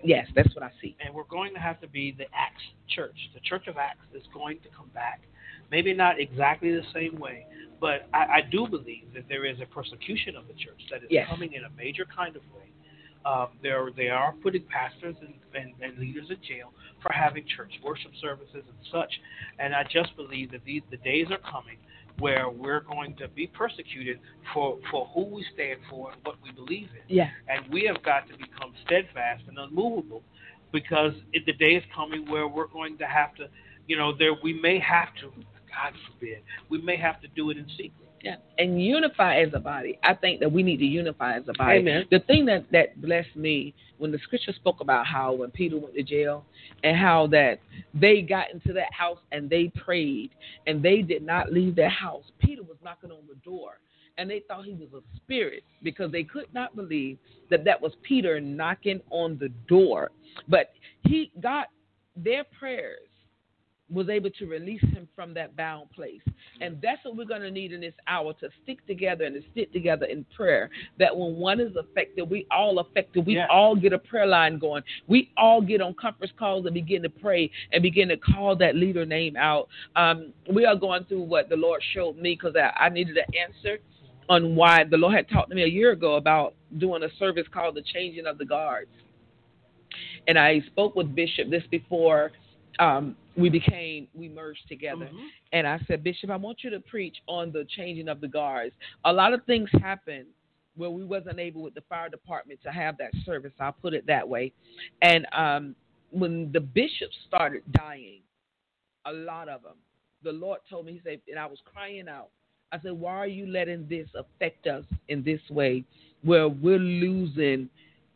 Yes, that's what I see. And we're going to have to be the Acts church. The Church of Acts is going to come back. Maybe not exactly the same way, but I do believe that there is a persecution of the church that is Yes. coming in a major kind of way. They are putting pastors and leaders in jail for having church worship services and such. And I just believe that the days are coming where we're going to be persecuted for who we stand for and what we believe in. Yeah. And we have got to become steadfast and unmovable, because the day is coming where we're going to have to, we may have to, God forbid, we may have to do it in secret. Yeah, and unify as a body. I think that we need to unify as a body. Amen. The thing that blessed me when the scripture spoke about how when Peter went to jail and how that they got into that house and they prayed and they did not leave their house. Peter was knocking on the door and they thought he was a spirit because they could not believe that was Peter knocking on the door. But he got their prayers was able to release him from that bound place. And that's what we're going to need in this hour, to stick together and to stick together in prayer, that when one is affected, we all affected. We all get a prayer line going. We all get on conference calls and begin to pray and begin to call that leader name out. We are going through what the Lord showed me, because I needed an answer on why the Lord had talked to me a year ago about doing a service called the Changing of the Guards. And I spoke with Bishop this before we merged together. Mm-hmm. And I said, Bishop, I want you to preach on the changing of the guards. A lot of things happened where we wasn't able with the fire department to have that service. I'll put it that way. And when the bishops started dying, a lot of them, the Lord told me, he said, and I was crying out. I said, why are you letting this affect us in this way where we're losing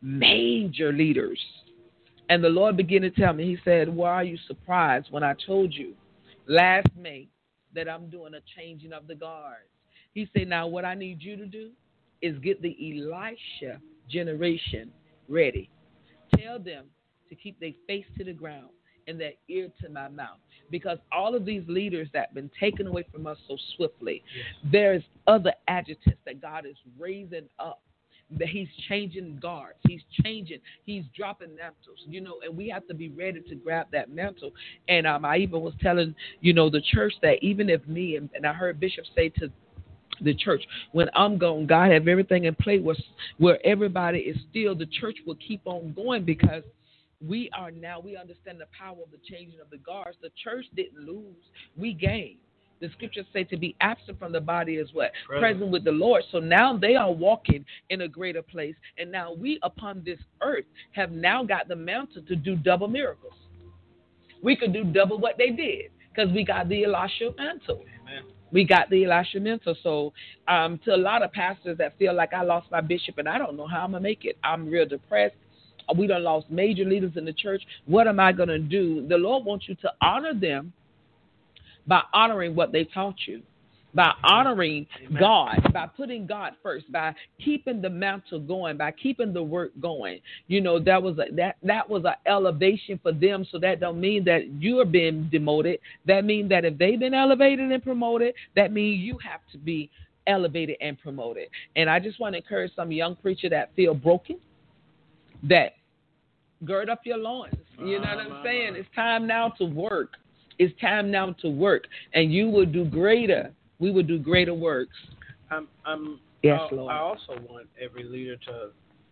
major leaders? And the Lord began to tell me, he said, why are you surprised when I told you last May that I'm doing a changing of the guards? He said, now what I need you to do is get the Elisha generation ready. Tell them to keep their face to the ground and their ear to my mouth. Because all of these leaders that have been taken away from us so swiftly, there's other adjutants that God is raising up. That he's changing guards, he's dropping mantles, and we have to be ready to grab that mantle. And I even was telling, the church that even if me, and I heard Bishop say to the church, when I'm gone, God have everything in play where everybody is still, the church will keep on going, because we understand the power of the changing of the guards. The church didn't lose, we gained. The scriptures say to be absent from the body is what? Present with the Lord. So now they are walking in a greater place. And now we upon this earth have now got the mantle to do double miracles. We could do double what they did because we got the Elisha mantle. Amen. We got the Elisha mantle. So to a lot of pastors that feel like I lost my bishop and I don't know how I'm going to make it. I'm real depressed. We done lost major leaders in the church. What am I going to do? The Lord wants you to honor them by honoring what they taught you, by honoring God, by putting God first, by keeping the mantle going, by keeping the work going. That was an elevation for them. So that don't mean that you are being demoted. That means that if they've been elevated and promoted, that means you have to be elevated and promoted. And I just want to encourage some young preacher that feel broken, that gird up your loins. You know what I'm saying? It's time now to work. It's time now to work, and you will do greater. We will do greater works. Yes, Lord. I also want every leader to.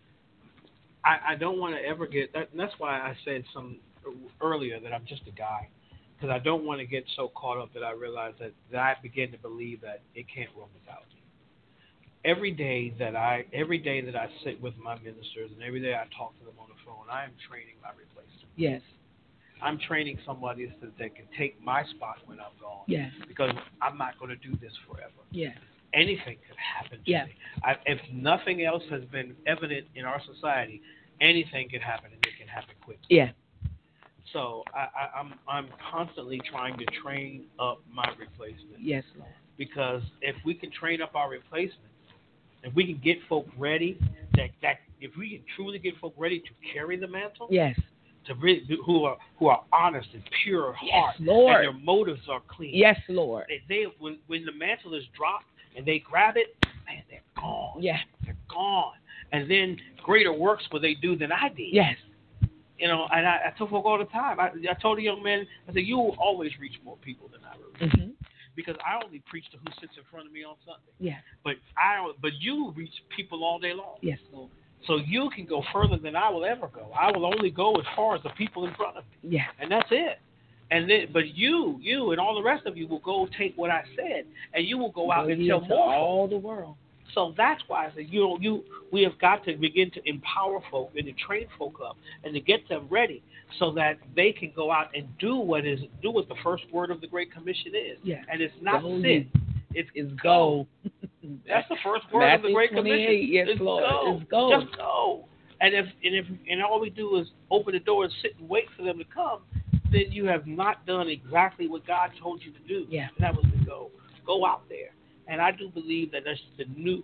I don't want to ever get that. And that's why I said earlier that I'm just a guy, because I don't want to get so caught up that I realize that I begin to believe that it can't run without me. Every day that I sit with my ministers and every day I talk to them on the phone, I am training my replacement. Yes. I'm training somebody that can take my spot when I'm gone. Yes. Because I'm not going to do this forever. Yes. Anything could happen to me. If nothing else has been evident in our society, anything can happen, and it can happen quickly. Yeah. So I'm constantly trying to train up my replacement. Yes, Lord. Because if we can train up our replacements, if we can get folk ready, if we can truly get folk ready to carry the mantle. Yes. To really, who are honest and pure of heart, Lord. and their motives are clean. Yes, Lord. When the mantle is dropped and they grab it, man, they're gone. Yeah, they're gone. And then greater works will they do than I did. Yes. You know, and I tell folk all the time. I told a young man, I said, you will always reach more people than I will. Mm-hmm. Because I only preach to who sits in front of me on Sunday. Yeah. But you reach people all day long. Yes, Lord. So you can go further than I will ever go. I will only go as far as the people in front of me. Yeah. And that's it. And then, but you and all the rest of you will go take what I said, and you will go out and tell more all the world. So that's why I said we have got to begin to empower folk and to train folk up and to get them ready so that they can go out and do what the first word of the Great Commission is. Yeah. And it's not go sit. It's go. That's the first word of the Great Commission. Yes, it's Lord. Go. It's go. Just go. And all we do is open the door and sit and wait for them to come, then you have not done exactly what God told you to do. Yeah. And that was to go. Go out there. And I do believe that that's the new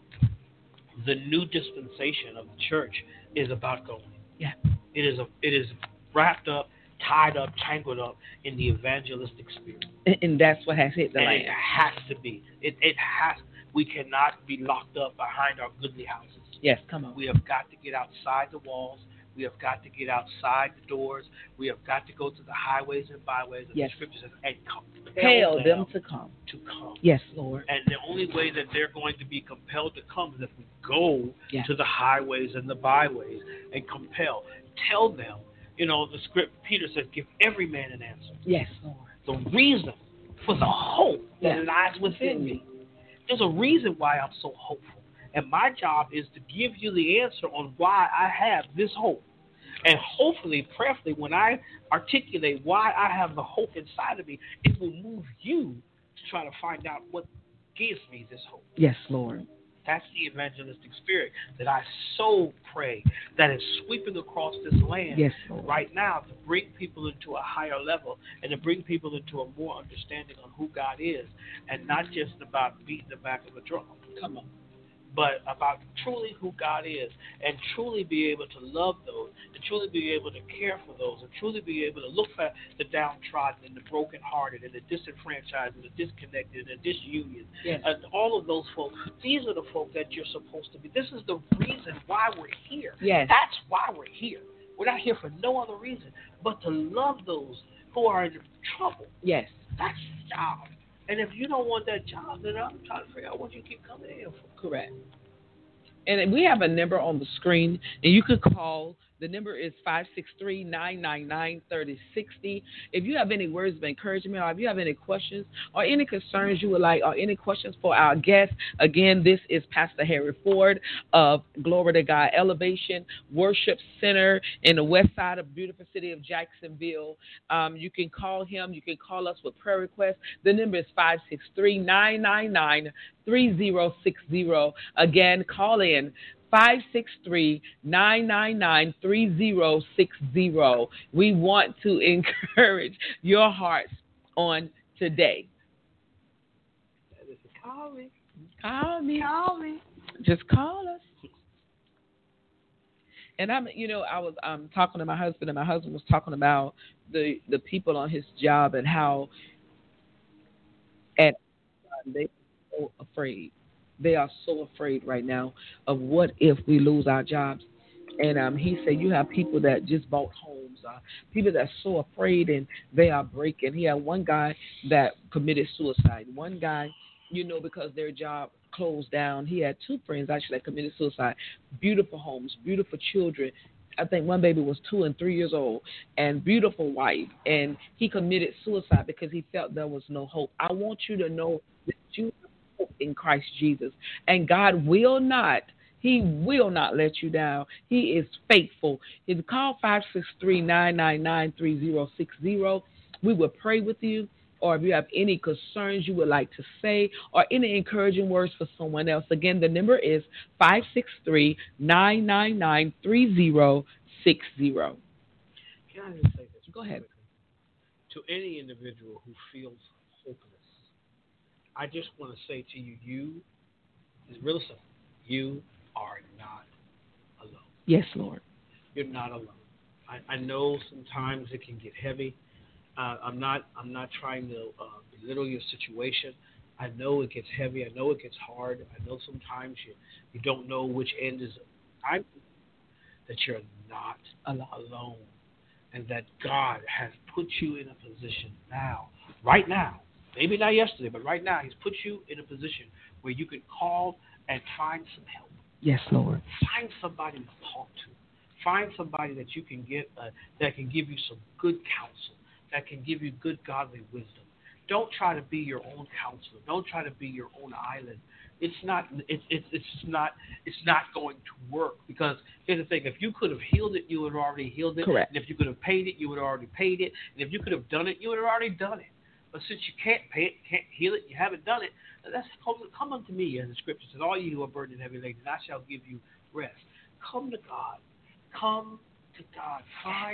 dispensation of the church is about going. Yeah. It is wrapped up, tied up, tangled up in the evangelistic spirit. And that's what has hit the land. It has to be. It has. We cannot be locked up behind our goodly houses. Yes, come on. We have got to get outside the walls. We have got to get outside the doors. We have got to go to the highways and byways of the scriptures and compel them to come. Yes, Lord. And the only way that they're going to be compelled to come is if we go to the highways and the byways and compel. Tell them, the script, Peter says, give every man an answer. Yes, Lord. The reason for the hope that lies within me. There's a reason why I'm so hopeful. And my job is to give you the answer on why I have this hope. And hopefully, prayerfully, when I articulate why I have the hope inside of me, it will move you to try to find out what gives me this hope. Yes, Lord. That's the evangelistic spirit that I so pray that is sweeping across this land right now to bring people into a higher level and to bring people into a more understanding on who God is and not just about beating the back of a drum. Come on. But about truly who God is and truly be able to love those and truly be able to care for those and truly be able to look for the downtrodden and the brokenhearted and the disenfranchised and the disconnected and the disunion. Yes. And all of those folks, these are the folk that you're supposed to be. This is the reason why we're here. Yes. That's why we're here. We're not here for no other reason but to love those who are in trouble. Yes. That's the job. And if you don't want that job, then I'm trying to figure out what you keep coming in for. Correct. And we have a number on the screen, and you could call. The number is 563-999-3060. If you have any words of encouragement or if you have any questions or any concerns you would like or any questions for our guest, again, this is Pastor Harry Ford of Glory to God Elevation Worship Center in the west side of the beautiful city of Jacksonville. You can call him. You can call us with prayer requests. The number is 563-999-3060. Again, call in. 563-999-3060. We want to encourage your hearts on today. Call me. Call me. Call me. Just call us. And I was talking to my husband, and my husband was talking about the people on his job and how at they are so afraid. They are so afraid right now of what if we lose our jobs. And he said you have people that just bought homes, people that are so afraid and they are breaking. He had one guy that committed suicide. One guy, because their job closed down. He had two friends actually that committed suicide. Beautiful homes, beautiful children. I think one baby was 2 and 3 years old, and beautiful wife. And he committed suicide because he felt there was no hope. I want you to know that you in Christ Jesus, and God will not let you down. He is faithful. If you call 563-999-3060, we will pray with you, or if you have any concerns you would like to say or any encouraging words for someone else. Again, the number is 563-999-3060. Can I just say this? Go ahead. To any individual who feels hopeless, I just want to say to you, it's real simple. You are not alone. Yes, Lord. You're not alone. I know sometimes it can get heavy. I'm not trying to belittle your situation. I know it gets heavy. I know it gets hard. I know sometimes you don't know which end is. I that you're not alone. and that God has put you in a position now, right now, maybe not yesterday, but right now, He's put you in a position where you can call and find some help. Yes, Lord. Find somebody to talk to. Find somebody that you can get that can give you some good counsel, that can give you good godly wisdom. Don't try to be your own counselor. Don't try to be your own island. It's not going to work, because here's the thing: if you could have healed it, you would have already healed it. Correct. And if you could have paid it, you would have already paid it. And if you could have done it, you would have already done it. But since you can't pay it, can't heal it, you haven't done it, that's come unto me, as the scripture says, all you who are burdened and heavy laden, and I shall give you rest. Come to God. Come to God.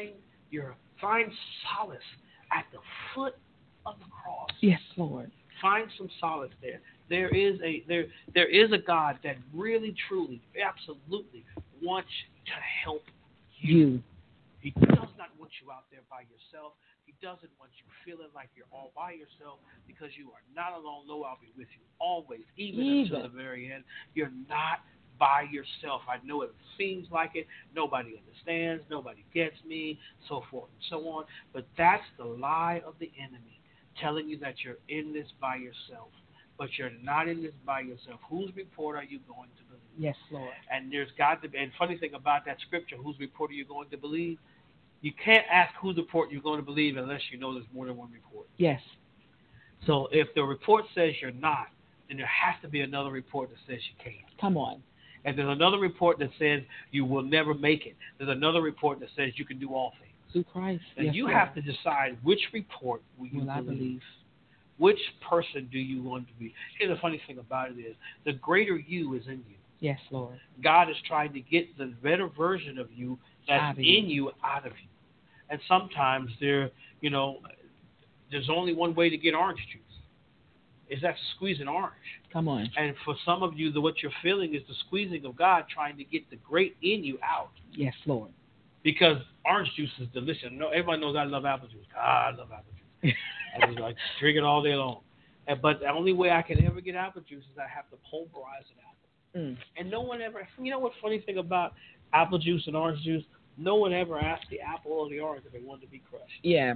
Find solace at the foot of the cross. Yes, Lord. Find some solace there. There is a God that really, truly, absolutely wants to help you. He does not want you out there by yourself. He doesn't want you feeling like you're all by yourself, because you are not alone. Lo, I'll be with you always, even until the very end. You're not by yourself. I know it seems like it. Nobody understands. Nobody gets me, so forth and so on. But that's the lie of the enemy, telling you that you're in this by yourself. But you're not in this by yourself. Whose report are you going to believe? Yes, Lord. And there's got to be, and funny thing about that scripture, whose report are you going to believe? You can't ask whose report you're going to believe unless you know there's more than one report. Yes. So if the report says you're not, then there has to be another report that says you can. Come on. And there's another report that says you will never make it. There's another report that says you can do all things. Through Christ. And yes, you Lord. have to decide which report will I believe. Which person do you want to be? Here's the funny thing about it is, the greater you is in you. Yes, Lord. God is trying to get the better version of you that's in you out of you. And sometimes there's only one way to get orange juice. Is that squeeze an orange. Come on. And for some of you, what you're feeling is the squeezing of God trying to get the great in you out. Yes, Lord. Because orange juice is delicious. No, everybody knows I love apple juice. I love apple juice. I just like drink it all day long. But the only way I can ever get apple juice is I have to pulverize an apple. And no one ever, what's funny thing about apple juice and orange juice? No one ever asked the apple or the orange if they wanted to be crushed. Yeah.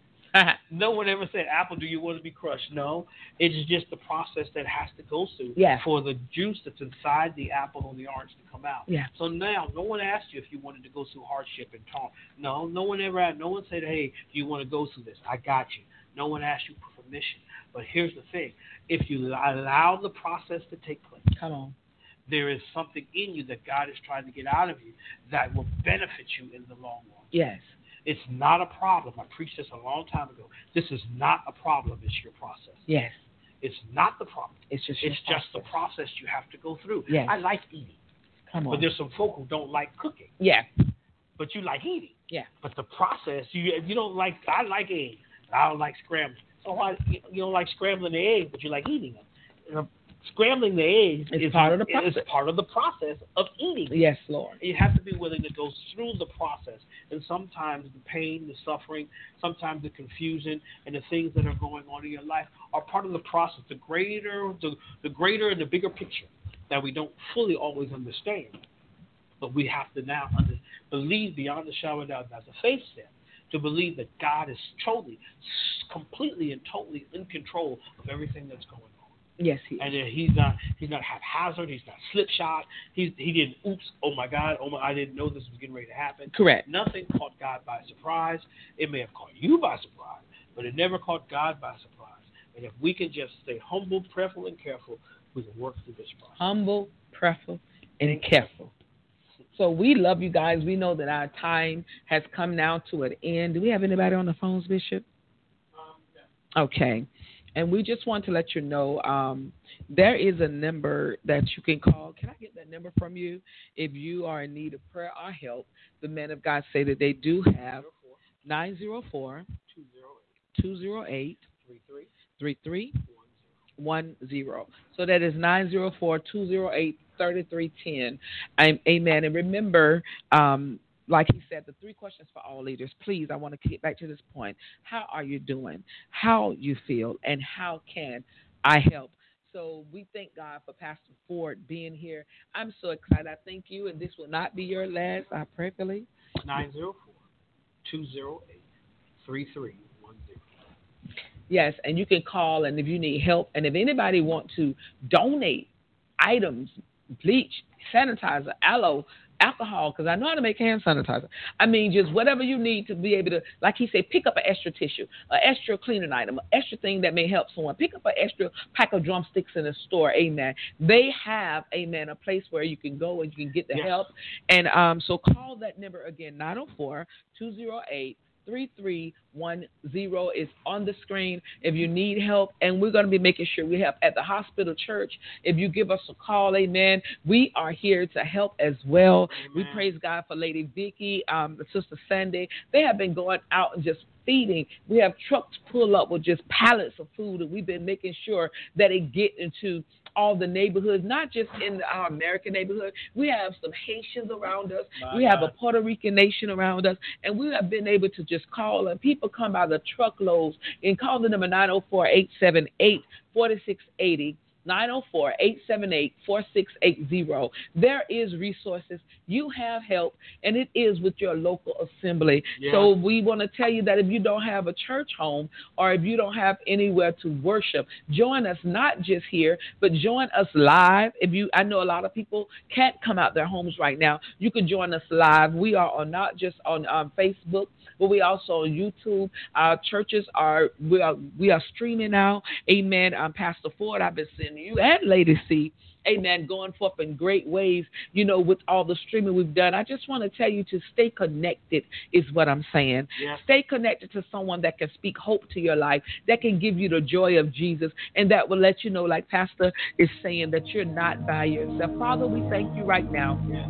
No one ever said, Apple, do you want to be crushed? No. It's just the process that has to go through for the juice that's inside the apple or the orange to come out. Yeah. So now, no one asked you if you wanted to go through hardship and taunt. No one ever asked. No one said, hey, do you want to go through this? I got you. No one asked you for permission. But here's the thing. If you allow the process to take place, come on, there is something in you that God is trying to get out of you that will benefit you in the long run. Yes. It's not a problem. I preached this a long time ago. This is not a problem. It's your process. Yes. It's not the problem. It's just the process you have to go through. Yes. I like eating. Come on. But there's some folk who don't like cooking. Yeah. But you like eating. Yeah. But the process, you don't like. I like eggs. I don't like scrambling. So you don't like scrambling the eggs, but you like eating them. Scrambling the eggs is part of the process. Is part of the process of eating. Yes, Lord. You have to be willing to go through the process. And sometimes the pain, the suffering, sometimes the confusion, and the things that are going on in your life are part of the process. The greater and the bigger picture that we don't fully always understand. But we have to now believe beyond the shadow of doubt. That's a faith step. To believe that God is completely and totally in control of everything that's going on. Yes, he is. And he's not haphazard. He's not slipshod. He didn't. Oops! Oh my God! I didn't know this was getting ready to happen. Correct. Nothing caught God by surprise. It may have caught you by surprise, but it never caught God by surprise. And if we can just stay humble, prayerful, and careful, we can work through this process. Humble, prayerful, and careful. So we love you guys. We know that our time has come now to an end. Do we have anybody on the phones, Bishop? Yeah. Okay. And we just want to let you know there is a number that you can call. Can I get that number from you? If you are in need of prayer or help, the men of God say that they do have 904-208-3310. So that is 904-208-3310. Amen. And remember, like he said, the 3 questions for all leaders. Please, I want to get back to this point. How are you doing? How you feel? And how can I help? So we thank God for Pastor Ford being here. I'm so excited. I thank you, and this will not be your last, I pray, Philly. 904 208-3310. Yes, and you can call, and if you need help, and if anybody want to donate items, bleach, sanitizer, aloe, alcohol, because I know how to make hand sanitizer. I mean, just whatever you need to be able to, like he said, pick up an extra tissue, an extra cleaning item, an extra thing that may help someone. Pick up an extra pack of drumsticks in the store, amen. They have, amen, a place where you can go and you can get the help. And so call that number again, 904-208-3310 is on the screen if you need help, and we're going to be making sure we help at the hospital, church. If you give us a call, amen, we are here to help as well. Amen. We praise God for Lady Vicky, Sister Sandy. They have been going out and just feeding. We have trucks pull up with just pallets of food, and we've been making sure that it get into all the neighborhoods, not just in our American neighborhood. We have some Haitians around us. We have a Puerto Rican nation around us, and we have been able to just call, and people come by the truckloads and call the number 904-878-4680. 904-878-4680. There is resources. You have help, and it is with your local assembly. Yeah. So we want to tell you that if you don't have a church home or if you don't have anywhere to worship, join us not just here, but join us live. I know a lot of people can't come out their homes right now. You can join us live. We are not just on Facebook, but we also on YouTube. Our churches we are streaming now. Amen. Pastor Ford, I've been seeing you and Lady C, amen, going forth in great ways, with all the streaming we've done. I just want to tell you to stay connected is what I'm saying. Yeah. Stay connected to someone that can speak hope to your life, that can give you the joy of Jesus, and that will let you know, like Pastor is saying, that you're not by yourself. Father, we thank you right now. Yes.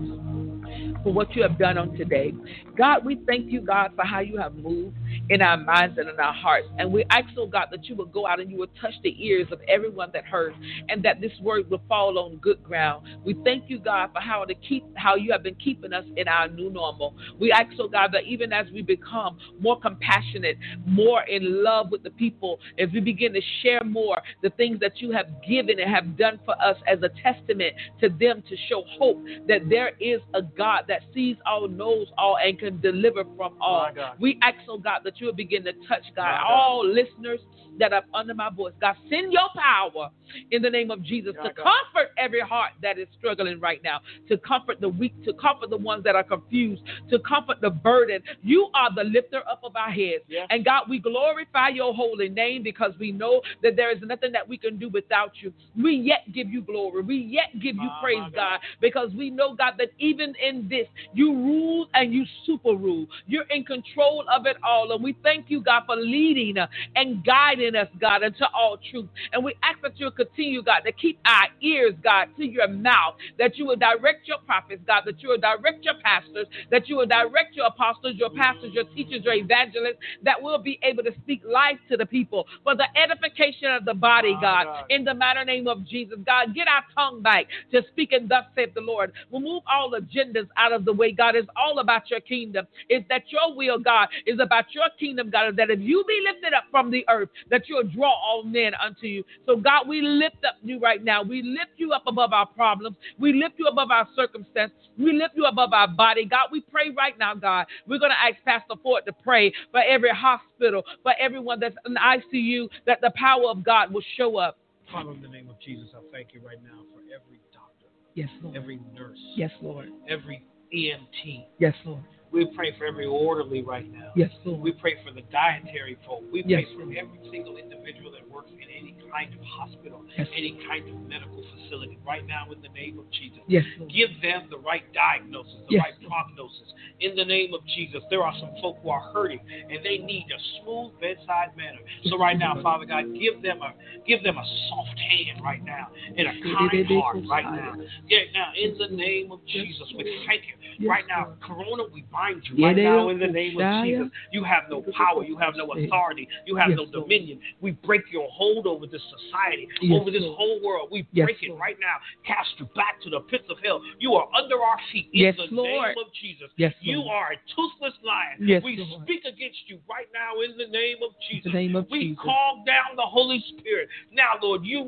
For what you have done on today. God, we thank you, God, for how you have moved in our minds and in our hearts. And we ask, oh God, that you would go out and you would touch the ears of everyone that heard, and that this word will fall on good ground. We thank you, God, for how you have been keeping us in our new normal. We ask, oh God, that even as we become more compassionate, more in love with the people, as we begin to share more the things that you have given and have done for us as a testament to them, to show hope that there is a God that sees all, knows all, and can deliver from all. We ask, oh God, that you will begin to touch, God, all listeners that are under my voice. God, send your power in the name of Jesus to comfort every heart that is struggling right now, to comfort the weak, to comfort the ones that are confused, to comfort the burden. You are the lifter up of our heads. Yes. And God, we glorify your holy name because we know that there is nothing that we can do without you. We yet give you glory. We yet give you praise, God, because we know, God, that even in this, you rule and you super rule. You're in control of it all. And we thank you, God, for leading and guiding us, God, into all truth. And we ask that you'll continue, God, to keep our ears, God, to your mouth, that you will direct your prophets, God, that you will direct your pastors, that you will direct your apostles, your pastors, your teachers, your evangelists, that we'll be able to speak life to the people for the edification of the body, God, in the mighty name of Jesus. God, get our tongue back to speaking thus saith the Lord. Remove all agendas out of the way, God. It's all about your kingdom. It's that your will, God, is about your kingdom, God, that if you be lifted up from the earth, that you'll draw all men unto you. So, God, we lift up you right now. We lift you up above our problems. We lift you above our circumstance. We lift you above our body. God, we pray right now, God. We're going to ask Pastor Ford to pray for every hospital, for everyone that's in ICU, that the power of God will show up. Father, in the name of Jesus, I thank you right now for every doctor. Yes, Lord. Every nurse. Yes, Lord. Every EMT. Yes, Lord. We pray for every orderly right now. Yes, Lord. We pray for the dietary folk. We pray for every single individual that works in any kind of hospital, any kind of medical facility right now in the name of Jesus. Yes, Lord. Give them the right diagnosis, the right prognosis in the name of Jesus. There are some folk who are hurting and they need a smooth bedside manner. So right now, Father God, give them a soft hand right now and a kind heart right now. Now, in the name of Jesus, we thank you. Right now, Corona, we bind you right now in the name of Jesus. You have no power. You have no authority. You have no dominion. We break your hold over this society, over this whole world. We break it right now. Cast you back to the pits of hell. You are under our feet in the name of Jesus. You are a toothless lion. We speak against you right now in the name of Jesus. We call down the Holy Spirit. Now, Lord, you know each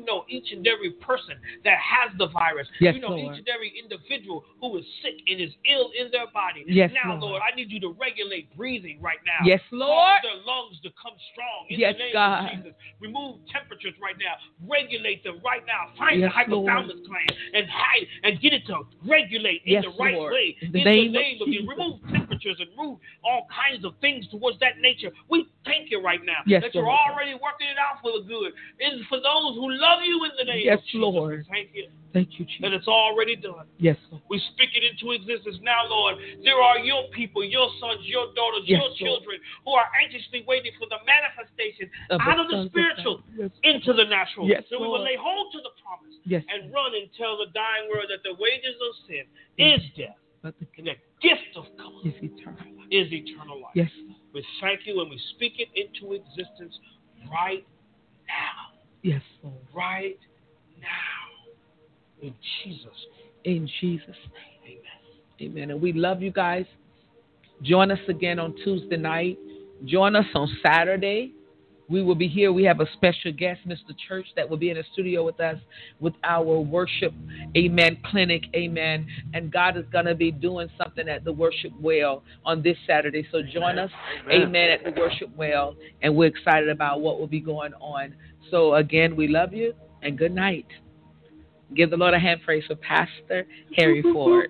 each and every person that has the virus. Yes, You know Lord. each and every individual who is sick and is ill in their body. Yes, now, Lord. I need you to regulate breathing right now. Yes, Cause Lord. their lungs to come strong in Yes, the name God. of Jesus. Remove temperatures right now. Regulate them right now. Find Yes, the hypothalamus gland and hide and get it to regulate in Yes, the right Lord. way. In the name of you. Jesus. Remove temperatures and remove all kinds of things towards that nature. We thank you right now Yes, that you're Lord. already working it out for the good. It's for those who love you in the name Yes, of Jesus. Lord. Thank you. Thank you, And Jesus. it's already done. Yes, Lord. We speak it into existence now, Lord. There are your people, your sons, your daughters, Yes, your children who are anxiously waiting for the manifestation out of the spiritual into the natural. Yes, so we will Lord. lay hold to the promise Yes, and run and tell the dying world that the wages of sin is death. but the And the gift of God is eternal life. is eternal life. Yes, We thank you and we speak it into existence right now. yes, Lord. Right now. In Jesus' In Jesus' name. name. Amen. Amen. And we love you guys. Join us again on Tuesday night. Join us on Saturday. We will be here. We have a special guest, Mr. Church, that will be in the studio with us with our worship, amen, clinic, amen. And God is going to be doing something at the Worship Well on this Saturday. So join us, amen, at the Worship Well. And we're excited about what will be going on. So again, we love you and good night. Give the Lord a hand praise for Pastor Harry Ford.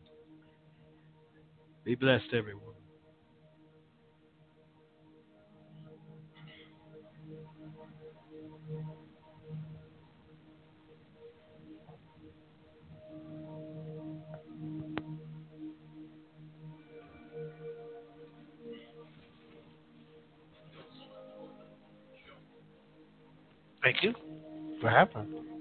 Be blessed, everyone. Thank you. What happened?